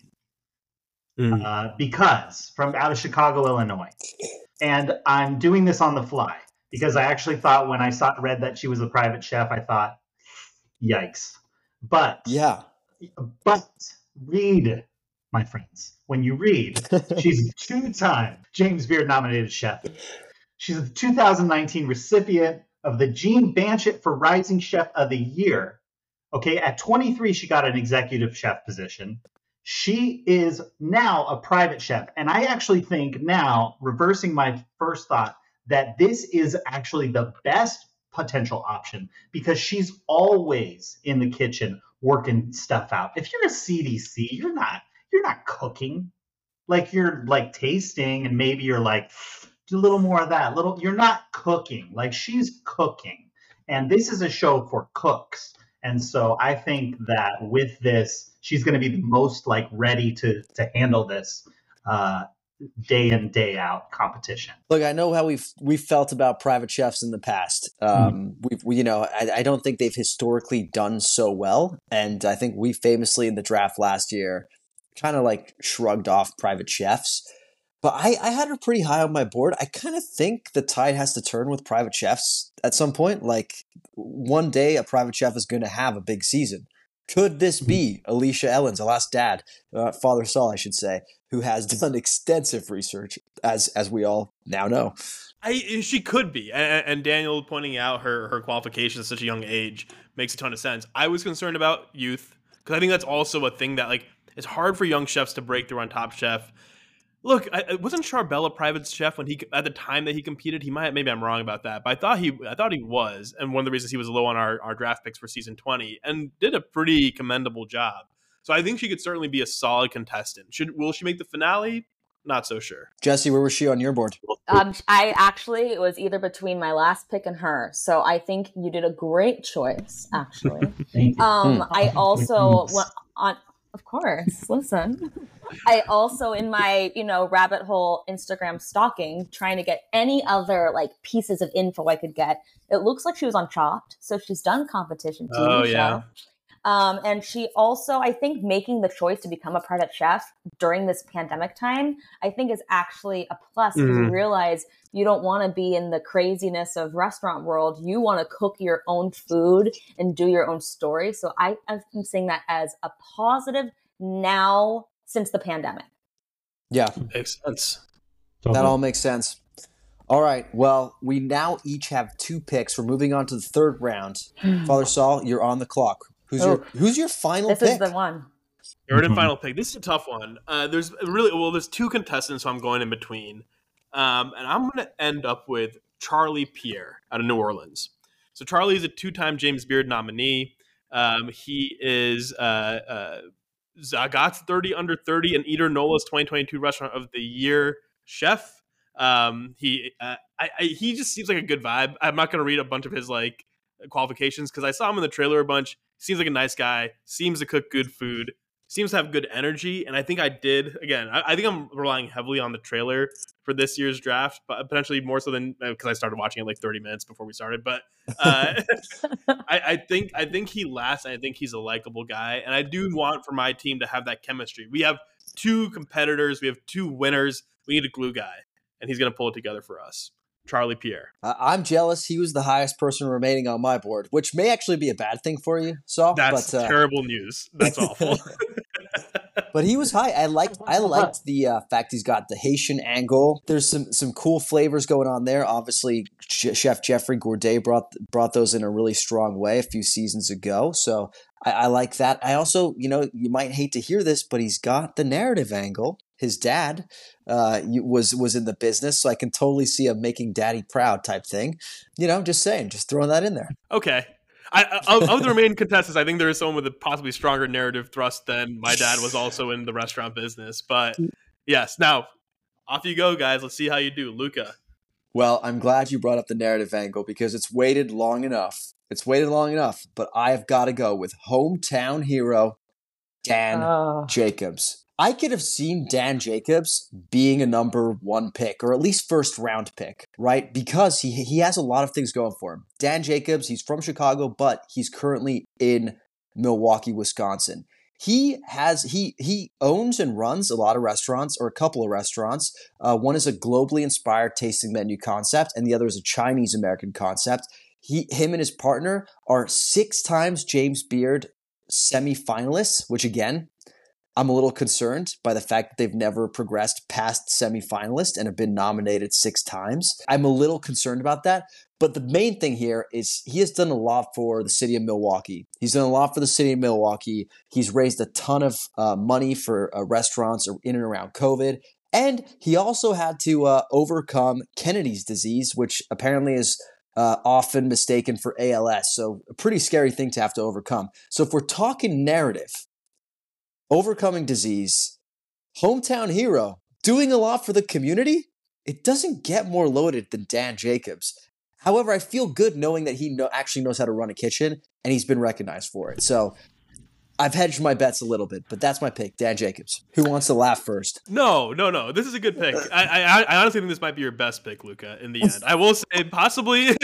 Because from out of Chicago, Illinois. And I'm doing this on the fly because I actually thought when I read that she was a private chef, I thought, yikes. But read, my friends. When you read, she's a 2-time James Beard nominated chef. She's a 2019 recipient of the Jean Banchett for Rising Chef of the Year. Okay, at 23, she got an executive chef position. She is now a private chef. And I actually think now, reversing my first thought, that this is actually the best potential option because she's always in the kitchen working stuff out. If you're a CDC, you're not cooking. Like you're like tasting and maybe you're like, do a little more of that. You're not cooking. Like she's cooking. And this is a show for cooks. And so I think that with this, she's going to be the most like ready to handle this day in, day out competition. Look, I know how we've felt about private chefs in the past. I don't think they've historically done so well. And I think we famously in the draft last year kind of like shrugged off private chefs. But I had her pretty high on my board. I kind of think the tide has to turn with private chefs at some point. Like one day a private chef is going to have a big season. Could this be Alicia Elenzi, Alas Dad, Father Saul, I should say, who has done extensive research, as we all now know? She could be. And Daniel pointing out her qualifications at such a young age makes a ton of sense. I was concerned about youth because I think that's also a thing that like it's hard for young chefs to break through on Top Chef. Look, wasn't Charbel a private chef when at the time that he competed? Maybe I'm wrong about that, but I thought he was, and one of the reasons he was low on our draft picks for season 20, and did a pretty commendable job. So I think she could certainly be a solid contestant. Will she make the finale? Not so sure. Jesse, where was she on your board? It was either between my last pick and her. So I think you did a great choice, actually. Thank you. I also of course, listen. I also, in my, rabbit hole Instagram stalking, trying to get any other like pieces of info I could get, it looks like she was on Chopped. So she's done competition TV show. And she also, I think, making the choice to become a private chef during this pandemic time, I think is actually a plus because you realize you don't want to be in the craziness of restaurant world. You want to cook your own food and do your own story. So I'm seeing that as a positive now since the pandemic. Yeah. Makes sense. That all makes sense. All right. Well, we now each have 2 picks. We're moving on to the third round. Father Saul, you're on the clock. Who's your final pick? This is the one. Third and final pick. This is a tough one. There's 2 contestants, so I'm going in between. And I'm going to end up with Charlie Pierre out of New Orleans. So Charlie is a 2-time James Beard nominee. He is Zagat's 30 Under 30 and Eater Nola's 2022 Restaurant of the Year chef. He just seems like a good vibe. I'm not going to read a bunch of his like qualifications because I saw him in the trailer a bunch. Seems like a nice guy. Seems to cook good food. Seems to have good energy. And I think I think I'm relying heavily on the trailer for this year's draft, but potentially more so than because I started watching it like 30 minutes before we started. But I think he lasts. And I think he's a likable guy. And I do want for my team to have that chemistry. We have 2 competitors. We have 2 winners. We need a glue guy. And he's going to pull it together for us. Charlie Pierre. I'm jealous. He was the highest person remaining on my board, which may actually be a bad thing for you. So that's terrible news. That's awful. But he was high. I liked the fact he's got the Haitian angle. There's some cool flavors going on there. Obviously, Chef Jeffrey Gourdet brought those in a really strong way a few seasons ago. So I like that. I also, you might hate to hear this, but he's got the narrative angle. His dad was in the business, so I can totally see him making daddy proud type thing. Just saying, just throwing that in there. Okay. Of the remaining contestants, I think there is someone with a possibly stronger narrative thrust than my dad was also in the restaurant business. But yes, now off you go, guys. Let's see how you do. Luca. Well, I'm glad you brought up the narrative angle because it's waited long enough. But I've got to go with hometown hero Dan Jacobs. I could have seen Dan Jacobs being a number 1 pick or at least first round pick, right? Because he has a lot of things going for him. Dan Jacobs, he's from Chicago, but he's currently in Milwaukee, Wisconsin. He owns and runs a lot of restaurants or a couple of restaurants. One is a globally inspired tasting menu concept and the other is a Chinese American concept. Him and his partner are 6 times James Beard semifinalists, which again, I'm a little concerned by the fact that they've never progressed past semifinalist and have been nominated 6 times. I'm a little concerned about that. But the main thing here is he has done a lot for the city of Milwaukee. He's raised a ton of money for restaurants in and around COVID. And he also had to overcome Kennedy's disease, which apparently is often mistaken for ALS. So a pretty scary thing to have to overcome. So if we're talking narrative, overcoming disease, hometown hero, doing a lot for the community, it doesn't get more loaded than Dan Jacobs. However, I feel good knowing that he actually knows how to run a kitchen, and he's been recognized for it. So I've hedged my bets a little bit, but that's my pick, Dan Jacobs. Who wants to laugh first? No. This is a good pick. I honestly think this might be your best pick, Luca, in the end. I will say possibly.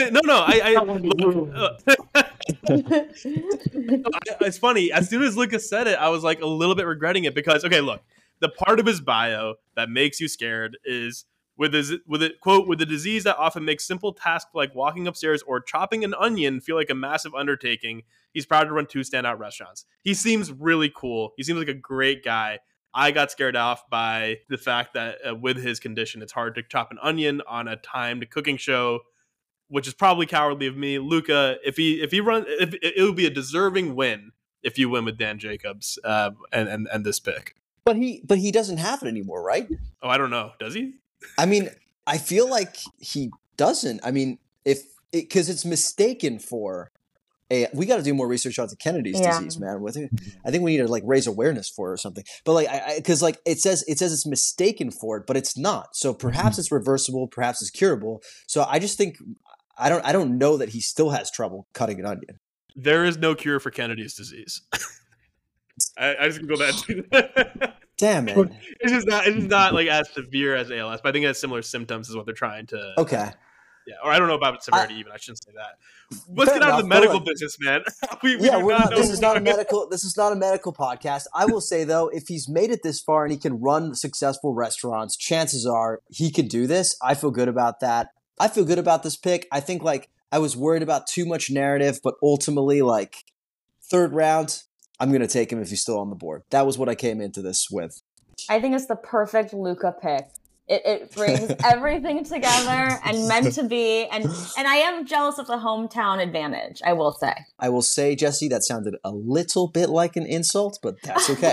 It's funny. As soon as Luca said it, I was like a little bit regretting it because, okay, look, the part of his bio that makes you scared is with the disease that often makes simple tasks like walking upstairs or chopping an onion feel like a massive undertaking. He's proud to run 2 standout restaurants. He seems really cool. He seems like a great guy. I got scared off by the fact that with his condition, it's hard to chop an onion on a timed cooking show, which is probably cowardly of me. Luca, if he runs, it would be a deserving win if you win with Dan Jacobs and this pick. But he doesn't have it anymore, right? Oh, I don't know. Does he? I mean, I feel like he doesn't. I mean, because it's mistaken for. We got to do more research on the Kennedy's disease, man. I think we need to like raise awareness for it or something. But like, because like it says it's mistaken for it, but it's not. So perhaps it's reversible, perhaps it's curable. So I just think I don't know that he still has trouble cutting an onion. There is no cure for Kennedy's disease. I just go that. Damn it! It's just not like as severe as ALS, but I think it has similar symptoms is what they're trying to. Okay. Yeah, or I don't know about severity even. I shouldn't say that. Let's get out of the medical business, man. This is not a medical. This is not a medical podcast. I will say though, if he's made it this far and he can run successful restaurants, chances are he can do this. I feel good about that. I feel good about this pick. I think like I was worried about too much narrative, but ultimately like 3rd round, I'm going to take him if he's still on the board. That was what I came into this with. I think it's the perfect Luca pick. It brings everything together and meant to be. And I am jealous of the hometown advantage, I will say. I will say, Jesse, that sounded a little bit like an insult, but that's okay.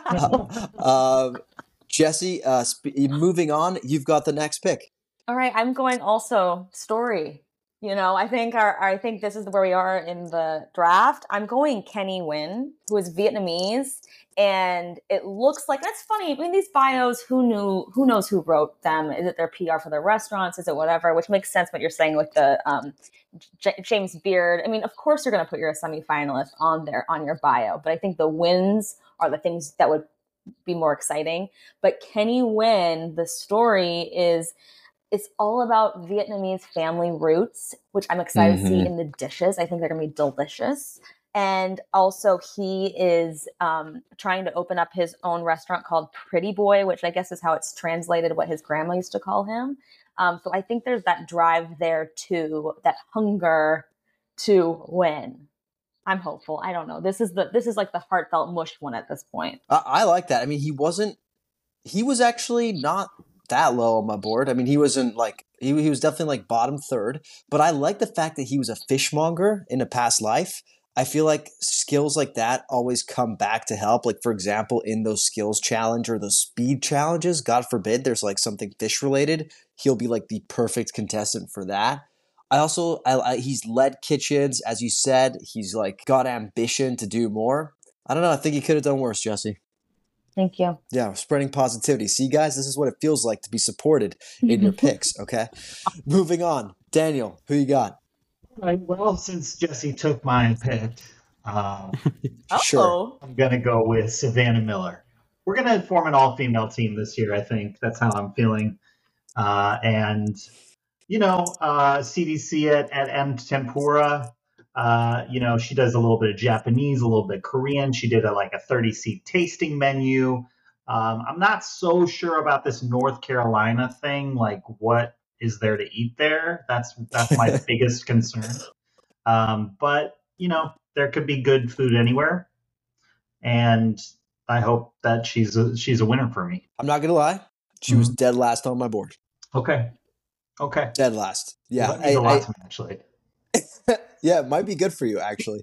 Jesse, moving on, you've got the next pick. All right, I'm going also story. I think this is where we are in the draft. I'm going Kenny Nguyen, who is Vietnamese, and it looks like that's funny. I mean, these bios, who knows who wrote them? Is it their PR for their restaurants? Is it whatever? Which makes sense what you're saying with the James Beard. I mean, of course you're going to put your semifinalist on your bio, but I think the wins are the things that would be more exciting. But Kenny Nguyen, the story is, it's all about Vietnamese family roots, which I'm excited to see in the dishes. I think they're going to be delicious. And also he is trying to open up his own restaurant called Pretty Boy, which I guess is how it's translated, what his grandma used to call him. So I think there's that drive there too, that hunger to win. I'm hopeful. I don't know. This is like the heartfelt mush one at this point. I like that. I mean, he was actually not that low on my board. I mean, he wasn't like, he was definitely like bottom third, but I like the fact that he was a fishmonger in a past life. I feel like skills like that always come back to help. Like, for example, in those skills challenge or those speed challenges, God forbid there's like something fish related, he'll be like the perfect contestant for that. He's led kitchens, as you said. He's like got ambition to do more. I don't know. I think he could have done worse, Jesse. Thank you. Yeah, spreading positivity. See, guys, this is what it feels like to be supported in your picks, okay? Moving on. Daniel, who you got? Right, well, since Jesse took my pick, Sure. I'm going to go with Savannah Miller. We're going to form an all-female team this year, I think. That's how I'm feeling. CDC at M Tempura, she does a little bit of Japanese, a little bit Korean. She did a 30-seat tasting menu. I'm not so sure about this North Carolina thing. Like, what is there to eat there? That's my biggest concern. But there could be good food anywhere, and I hope that she's a winner for me. I'm not gonna lie, she was dead last on my board. Okay. Dead last. Yeah, well, that means a lot to me, actually. Yeah, it might be good for you, actually.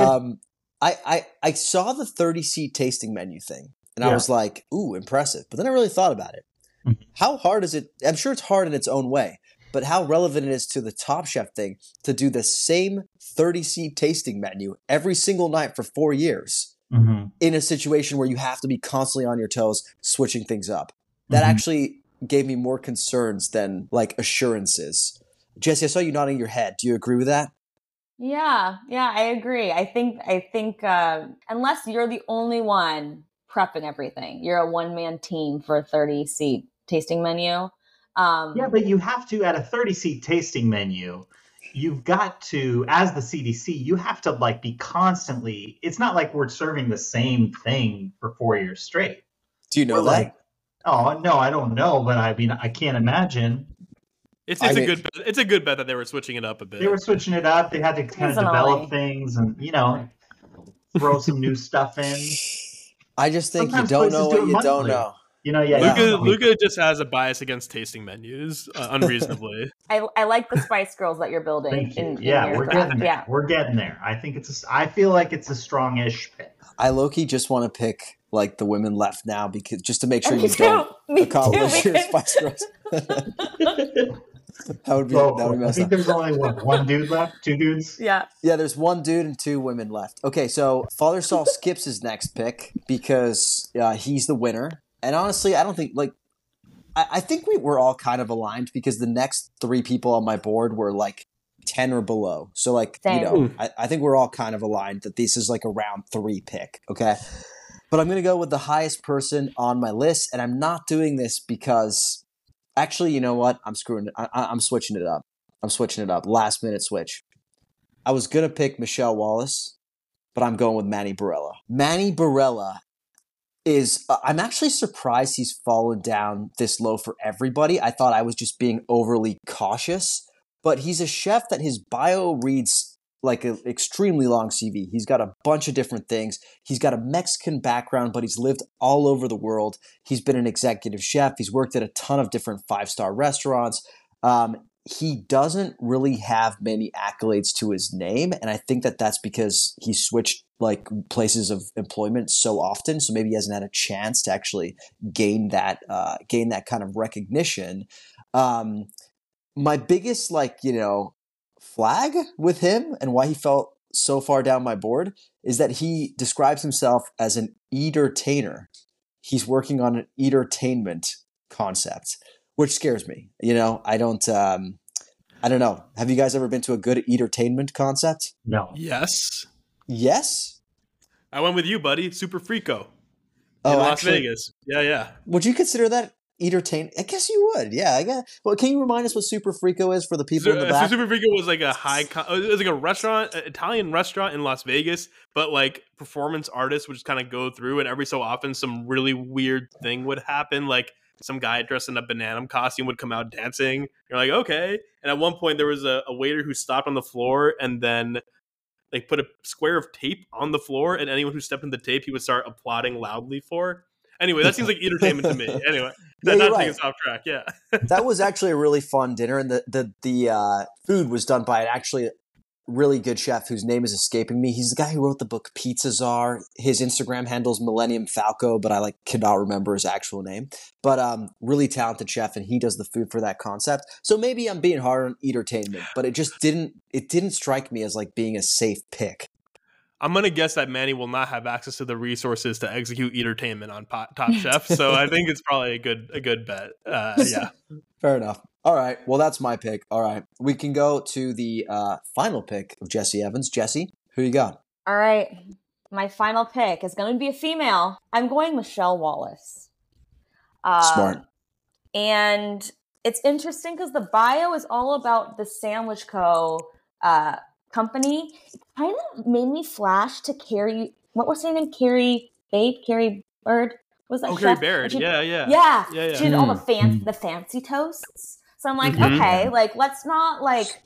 I saw the 30-seat tasting menu thing, and I was like, ooh, impressive. But then I really thought about it. Mm-hmm. How hard is it? I'm sure it's hard in its own way, but how relevant it is to the Top Chef thing to do the same 30-seat tasting menu every single night for 4 years in a situation where you have to be constantly on your toes, switching things up. That actually gave me more concerns than assurances. Jesse, I saw you nodding your head. Do you agree with that? Yeah, I agree. I think unless you're the only one prepping everything, you're a one-man team for a 30-seat tasting menu. But you have to, at a 30-seat tasting menu, you've got to, as the CDC, you have to be constantly, it's not like we're serving the same thing for 4 years straight. Do you know that? Oh, no, I don't know, but I mean, I can't imagine. It's a good bet that they were switching it up a bit. They were switching it up. They had to kind of develop things and, throw some new stuff in. I just think sometimes you don't know what you don't know. Luca just has a bias against tasting menus, unreasonably. I like the Spice Girls that you're building. Thank you. We're getting there. Yeah. We're getting there. I think I feel like it's a strong-ish pick. I low-key just want to pick the women left now because just to make sure you don't accomplish your Spice Girls. That would be I think there's only one dude left, 2 dudes. Yeah, there's 1 dude and 2 women left. Okay, so Father Saul skips his next pick because he's the winner. And honestly, I don't think I think we were all kind of aligned because the next 3 people on my board were 10 or below. So I think we're all kind of aligned that this is a round 3 pick. Okay. But I'm going to go with the highest person on my list. And I'm not doing this because actually, you know what? I'm switching it up. Last minute switch. I was going to pick Michelle Wallace, but I'm going with Manny Barella. Manny Barella is, I'm actually surprised he's fallen down this low for everybody. I thought I was just being overly cautious, but he's a chef that his bio reads like an extremely long CV. He's got a bunch of different things. He's got a Mexican background, but he's lived all over the world. He's been an executive chef. He's worked at a ton of different 5-star restaurants. He doesn't really have many accolades to his name, and I think that's because he switched places of employment so often. So maybe he hasn't had a chance to actually gain that kind of recognition. My biggest flag with him and why he felt so far down my board is that he describes himself as an eatertainer. He's working on an eatertainment concept, which scares me. I don't know. Have you guys ever been to a good eatertainment concept? No. Yes. Yes? I went with you, buddy. Super Frico. Oh, in Las actually, Vegas. Yeah. Would you consider that entertain? I guess you would. Yeah, I guess. Well, can you remind us what Super Frico is for the people in the back? So Super Frico was like it was like a restaurant, an Italian restaurant in Las Vegas, but like performance artists would just kind of go through, and every so often some really weird thing would happen, like some guy dressed in a banana costume would come out dancing. You're like, okay. And at one point there was a waiter who stopped on the floor and then like put a square of tape on the floor, and anyone who stepped in the tape he would start applauding loudly for. Anyway, that seems like entertainment to me. Anyway, not taking us off track. Yeah, that was actually a really fun dinner, and the food was done by actually really good chef whose name is escaping me. He's the guy who wrote the book Pizza Czar. His Instagram handle's Millennium Falco, but I cannot remember his actual name. But really talented chef, and he does the food for that concept. So maybe I'm being hard on entertainment, but it just didn't strike me as like being a safe pick. I'm gonna guess that Manny will not have access to the resources to execute entertainment on Top Chef, so I think it's probably a good bet. Yeah, fair enough. All right, well that's my pick. All right, we can go to the final pick of Jesse Evans. Jesse, who you got? All right, my final pick is going to be a female. I'm going Michelle Wallace. Smart. And it's interesting because the bio is all about the Sandwich Co. Company. It kind of made me flash to Carrie. What was her name? Carrie Bird. Was that? Oh, Carrie Baird. Yeah. She did all the fancy toasts. So I'm like, okay, let's not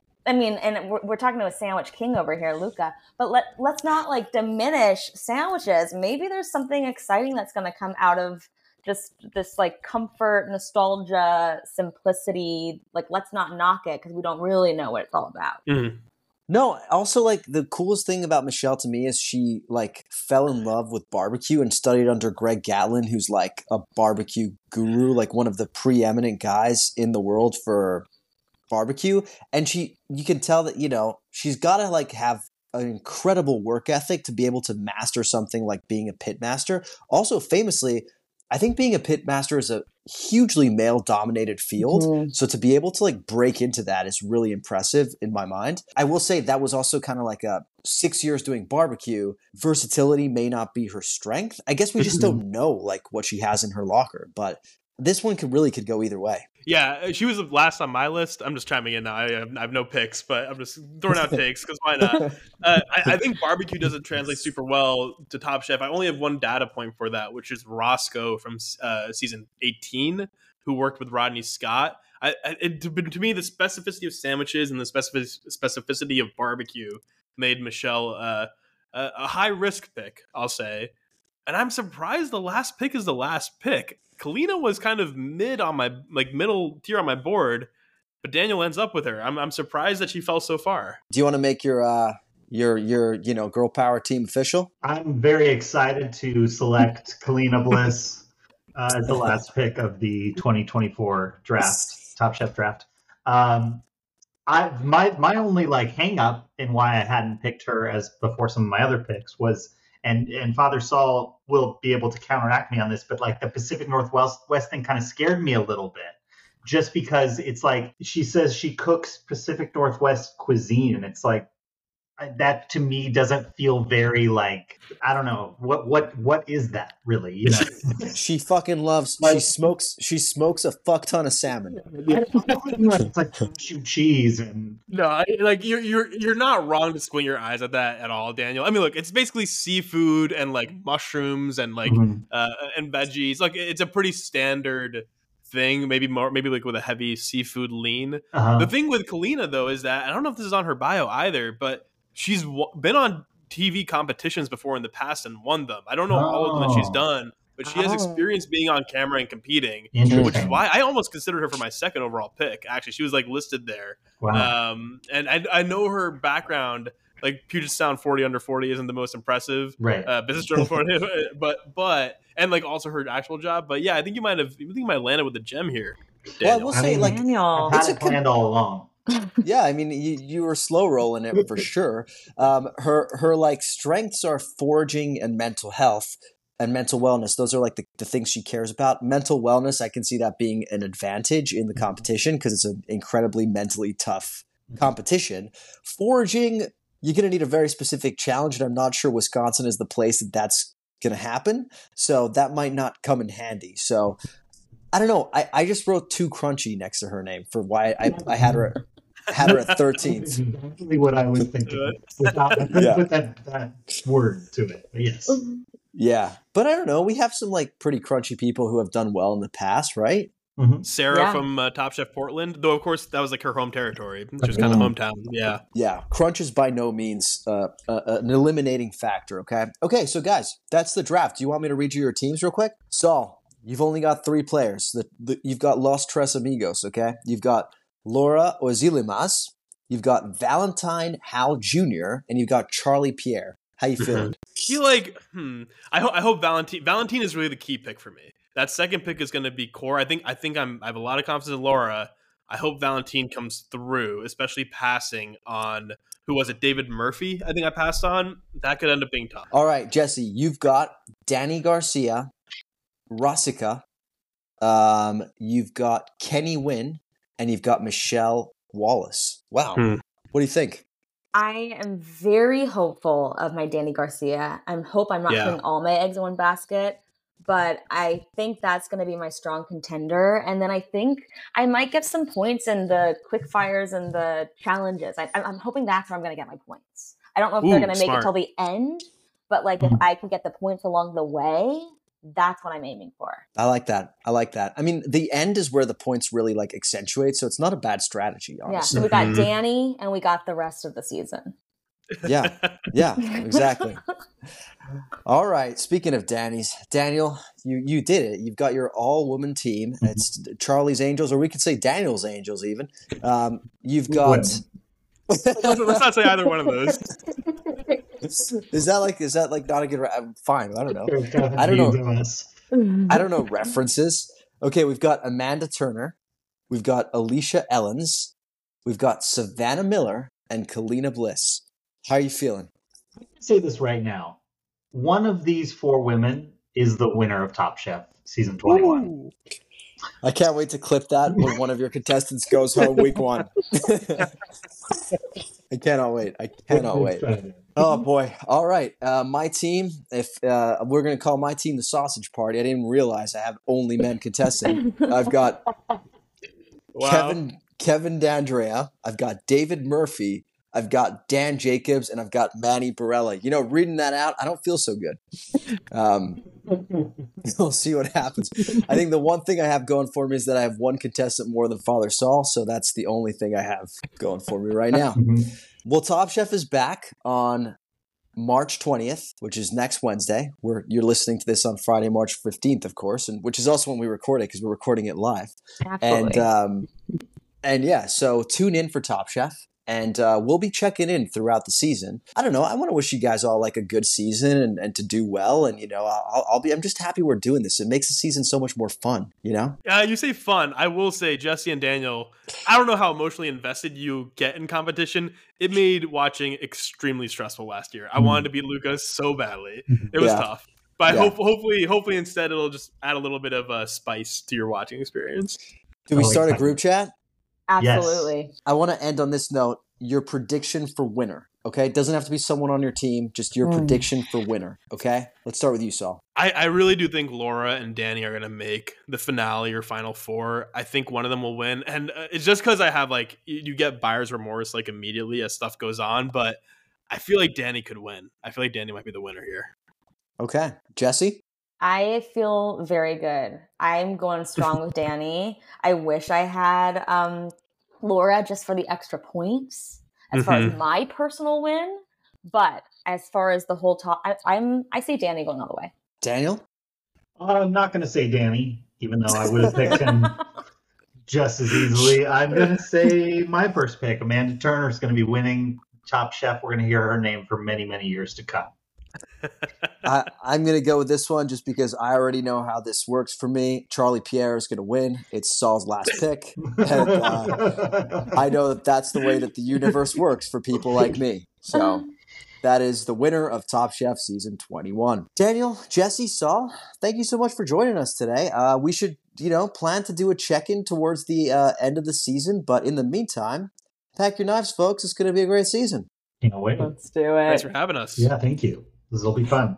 and we're talking to a sandwich king over here, Luca. But let's not diminish sandwiches. Maybe there's something exciting that's going to come out of just this comfort, nostalgia, simplicity. Let's not knock it because we don't really know what it's all about. Mm-hmm. No, also the coolest thing about Michelle to me is she fell in love with barbecue and studied under Greg Gatlin, who's a barbecue guru, one of the preeminent guys in the world for barbecue. And you can tell that, she's got to have an incredible work ethic to be able to master something like being a pit master. Also, famously, I think being a pit master is a hugely male-dominated field. Mm-hmm. So to be able to break into that is really impressive in my mind. I will say that was also kind of a 6 years doing barbecue. Versatility may not be her strength. I guess we just don't know what she has in her locker. But this one could go either way. Yeah, she was last on my list. I'm just chiming in now. I have no picks, but I'm just throwing out takes because why not? I think barbecue doesn't translate super well to Top Chef. I only have one data point for that, which is Roscoe from season 18, who worked with Rodney Scott. To me, the specificity of sandwiches and the specificity of barbecue made Michelle a high-risk pick, I'll say. And I'm surprised the last pick is the last pick. Kalina was kind of mid on my middle tier on my board, but Daniel ends up with her. I'm surprised that she fell so far. Do you want to make your girl power team official? I'm very excited to select Kalina Bliss as the last pick of the 2024 draft, Top Chef draft. My only hang up in why I hadn't picked her as before some of my other picks was. And Father Saul will be able to counteract me on this, but the Pacific Northwest thing kind of scared me a little bit, just because it's she says she cooks Pacific Northwest cuisine, and it's that to me doesn't feel very I don't know what is that really? She fucking loves. She smokes a fuck ton of salmon. It's shoot cheese and no, you're not wrong to squint your eyes at that at all, Daniel. I mean, look, it's basically seafood and mushrooms and and veggies. It's a pretty standard thing. Maybe with a heavy seafood lean. Uh-huh. The thing with Kalina though is that I don't know if this is on her bio either, but she's been on TV competitions before in the past and won them. I don't know all of them that she's done, but she has experience being on camera and competing, which is why I almost considered her for my second overall pick. Actually, she was listed there. Wow. And I know her background. Puget Sound 40 under 40 isn't the most impressive. Right. Business Journal 40, but and also her actual job. But yeah, I think you might landed with a gem here, Daniel. Well, I will say I've had it planned all along. Yeah, I mean, you were slow rolling it for sure. Her like strengths are foraging and mental health and mental wellness. Those are like the things she cares about. Mental wellness, I can see that being an advantage in the competition because it's an incredibly mentally tough competition. Foraging, you're going to need a very specific challenge, and I'm not sure Wisconsin is the place that's going to happen. So that might not come in handy. So I don't know. I just wrote too crunchy next to her name for why I had her at 13th. Exactly what I was thinking. Without, I couldn't put that word to it. But yes. Yeah, but I don't know. We have some like pretty crunchy people who have done well in the past, right? Mm-hmm. Sarah from Top Chef Portland, though of course that was like her home territory. She was kind of hometown. Yeah. Crunch is by no means an eliminating factor. Okay. So guys, that's the draft. Do you want me to read you your teams real quick? Saul, you've only got 3 players. You've got Los Tres Amigos. Okay, you've got Laura Ozilimas, you've got Valentine Hal Jr., and you've got Charlie Pierre. How you feeling? I feel like I hope Valentine is really the key pick for me. That second pick is going to be core. I have a lot of confidence in Laura. I hope Valentine comes through, especially passing on who was it? David Murphy. I think I passed on. That could end up being tough. All right, Jesse, you've got Danny Garcia, Rosica, you've got Kenny Wynn, and you've got Michelle Wallace. Wow. What do you think? I am very hopeful of my Danny Garcia. I'm not putting all my eggs in one basket, but I think that's going to be my strong contender. And then I think I might get some points in the quick fires and the challenges. I'm hoping that's where I'm going to get my points. I don't know if they're going to make it till the end, but like if I can get the points along the way, that's what I'm aiming for. I like that. I mean, the end is where the points really like accentuate, so it's not a bad strategy, honestly. Yeah, so we got Danny and we got the rest of the season. Yeah, exactly. All right, speaking of Danny's, Daniel, you did it. You've got your all-woman team. It's Charlie's Angels, or we could say Daniel's Angels even. You've got... Let's not say either one of those. Is that like not a good? Fine, I don't know. I don't know references. Okay, we've got Amanda Turner, we've got Alicia Ellens, we've got Savannah Miller, and Kalina Bliss. How are you feeling? I can say this right now. One of these 4 women is the winner of Top Chef season 21. Ooh. I can't wait to clip that when one of your contestants goes home week 1. I cannot wait. Oh boy. All right. My team, if we're going to call my team the Sausage Party, I didn't realize I have only men contesting. I've got Kevin D'Andrea. I've got David Murphy. I've got Dan Jacobs, and I've got Manny Barella. You know, reading that out, I don't feel so good. We'll see what happens. I think the one thing I have going for me is that I have one contestant more than Father Saul, so that's the only thing I have going for me right now. Well, Top Chef is back on March 20th, which is next Wednesday. You're listening to this on Friday, March 15th, of course, and which is also when we record it because we're recording it live. Absolutely. And yeah, so tune in for Top Chef. And we'll be checking in throughout the season. I don't know. I want to wish you guys all like a good season and to do well. And, you know, I'm just happy we're doing this. It makes the season so much more fun, you know? You say fun. I will say, Jesse and Daniel, I don't know how emotionally invested you get in competition. It made watching extremely stressful last year. I wanted to beat Lucas so badly. It was tough. But hopefully instead it'll just add a little bit of spice to your watching experience. Do we start a group chat? Absolutely. Yes. I want to end on this note. Your prediction for winner, okay? It doesn't have to be someone on your team, just your prediction for winner, okay? Let's start with you, Saul. I really do think Laura and Danny are going to make the finale or final 4. I think one of them will win. And it's just because I have, like, you get buyer's remorse, like, immediately as stuff goes on. But I feel like Danny could win. I feel like Danny might be the winner here. Okay. Jesse? I feel very good. I'm going strong with Danny. I wish I had Laura just for the extra points as far as my personal win. But as far as the whole top, I see Danny going all the way. Daniel? I'm not going to say Danny, even though I would have picked him just as easily. I'm going to say my first pick, Amanda Turner, is going to be winning Top Chef. We're going to hear her name for many, many years to come. I'm going to go with this one just because I already know how this works for me. Charlie Pierre is going to win. It's Saul's last pick. And I know that that's the way that the universe works for people like me. So that is the winner of Top Chef Season 21. Daniel, Jesse, Saul, thank you so much for joining us today. We should, plan to do a check-in towards the end of the season. But in the meantime, pack your knives, folks. It's going to be a great season. Can't wait. Let's do it. Thanks for having us. Yeah, thank you. This will be fun.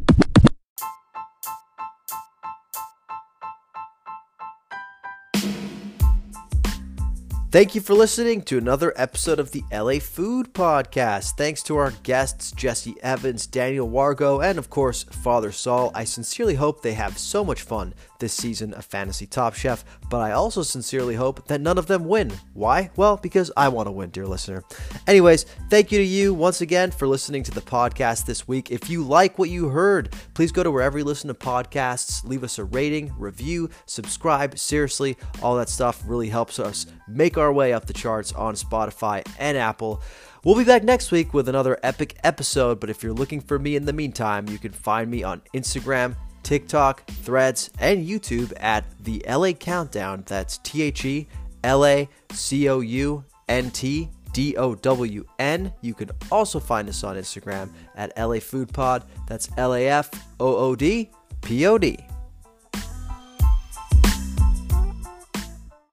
Thank you for listening to another episode of the LA Food Podcast. Thanks to our guests, Jesse Evans, Daniel Wargo, and of course, Father Saul. I sincerely hope they have so much fun this season of Fantasy Top Chef, but I also sincerely hope that none of them win. Why? Well, because I want to win, dear listener. Anyways, thank you to you once again for listening to the podcast this week. If you like what you heard, please go to wherever you listen to podcasts, leave us a rating, review, subscribe. Seriously, all that stuff really helps us make our way up the charts on Spotify and Apple. We'll be back next week with another epic episode, but if you're looking for me in the meantime, you can find me on Instagram, TikTok, Threads, and YouTube at the LA Countdown. That's TheLaCountDown. You can also find us on Instagram at LA Food Pod. That's LAFOODPOD.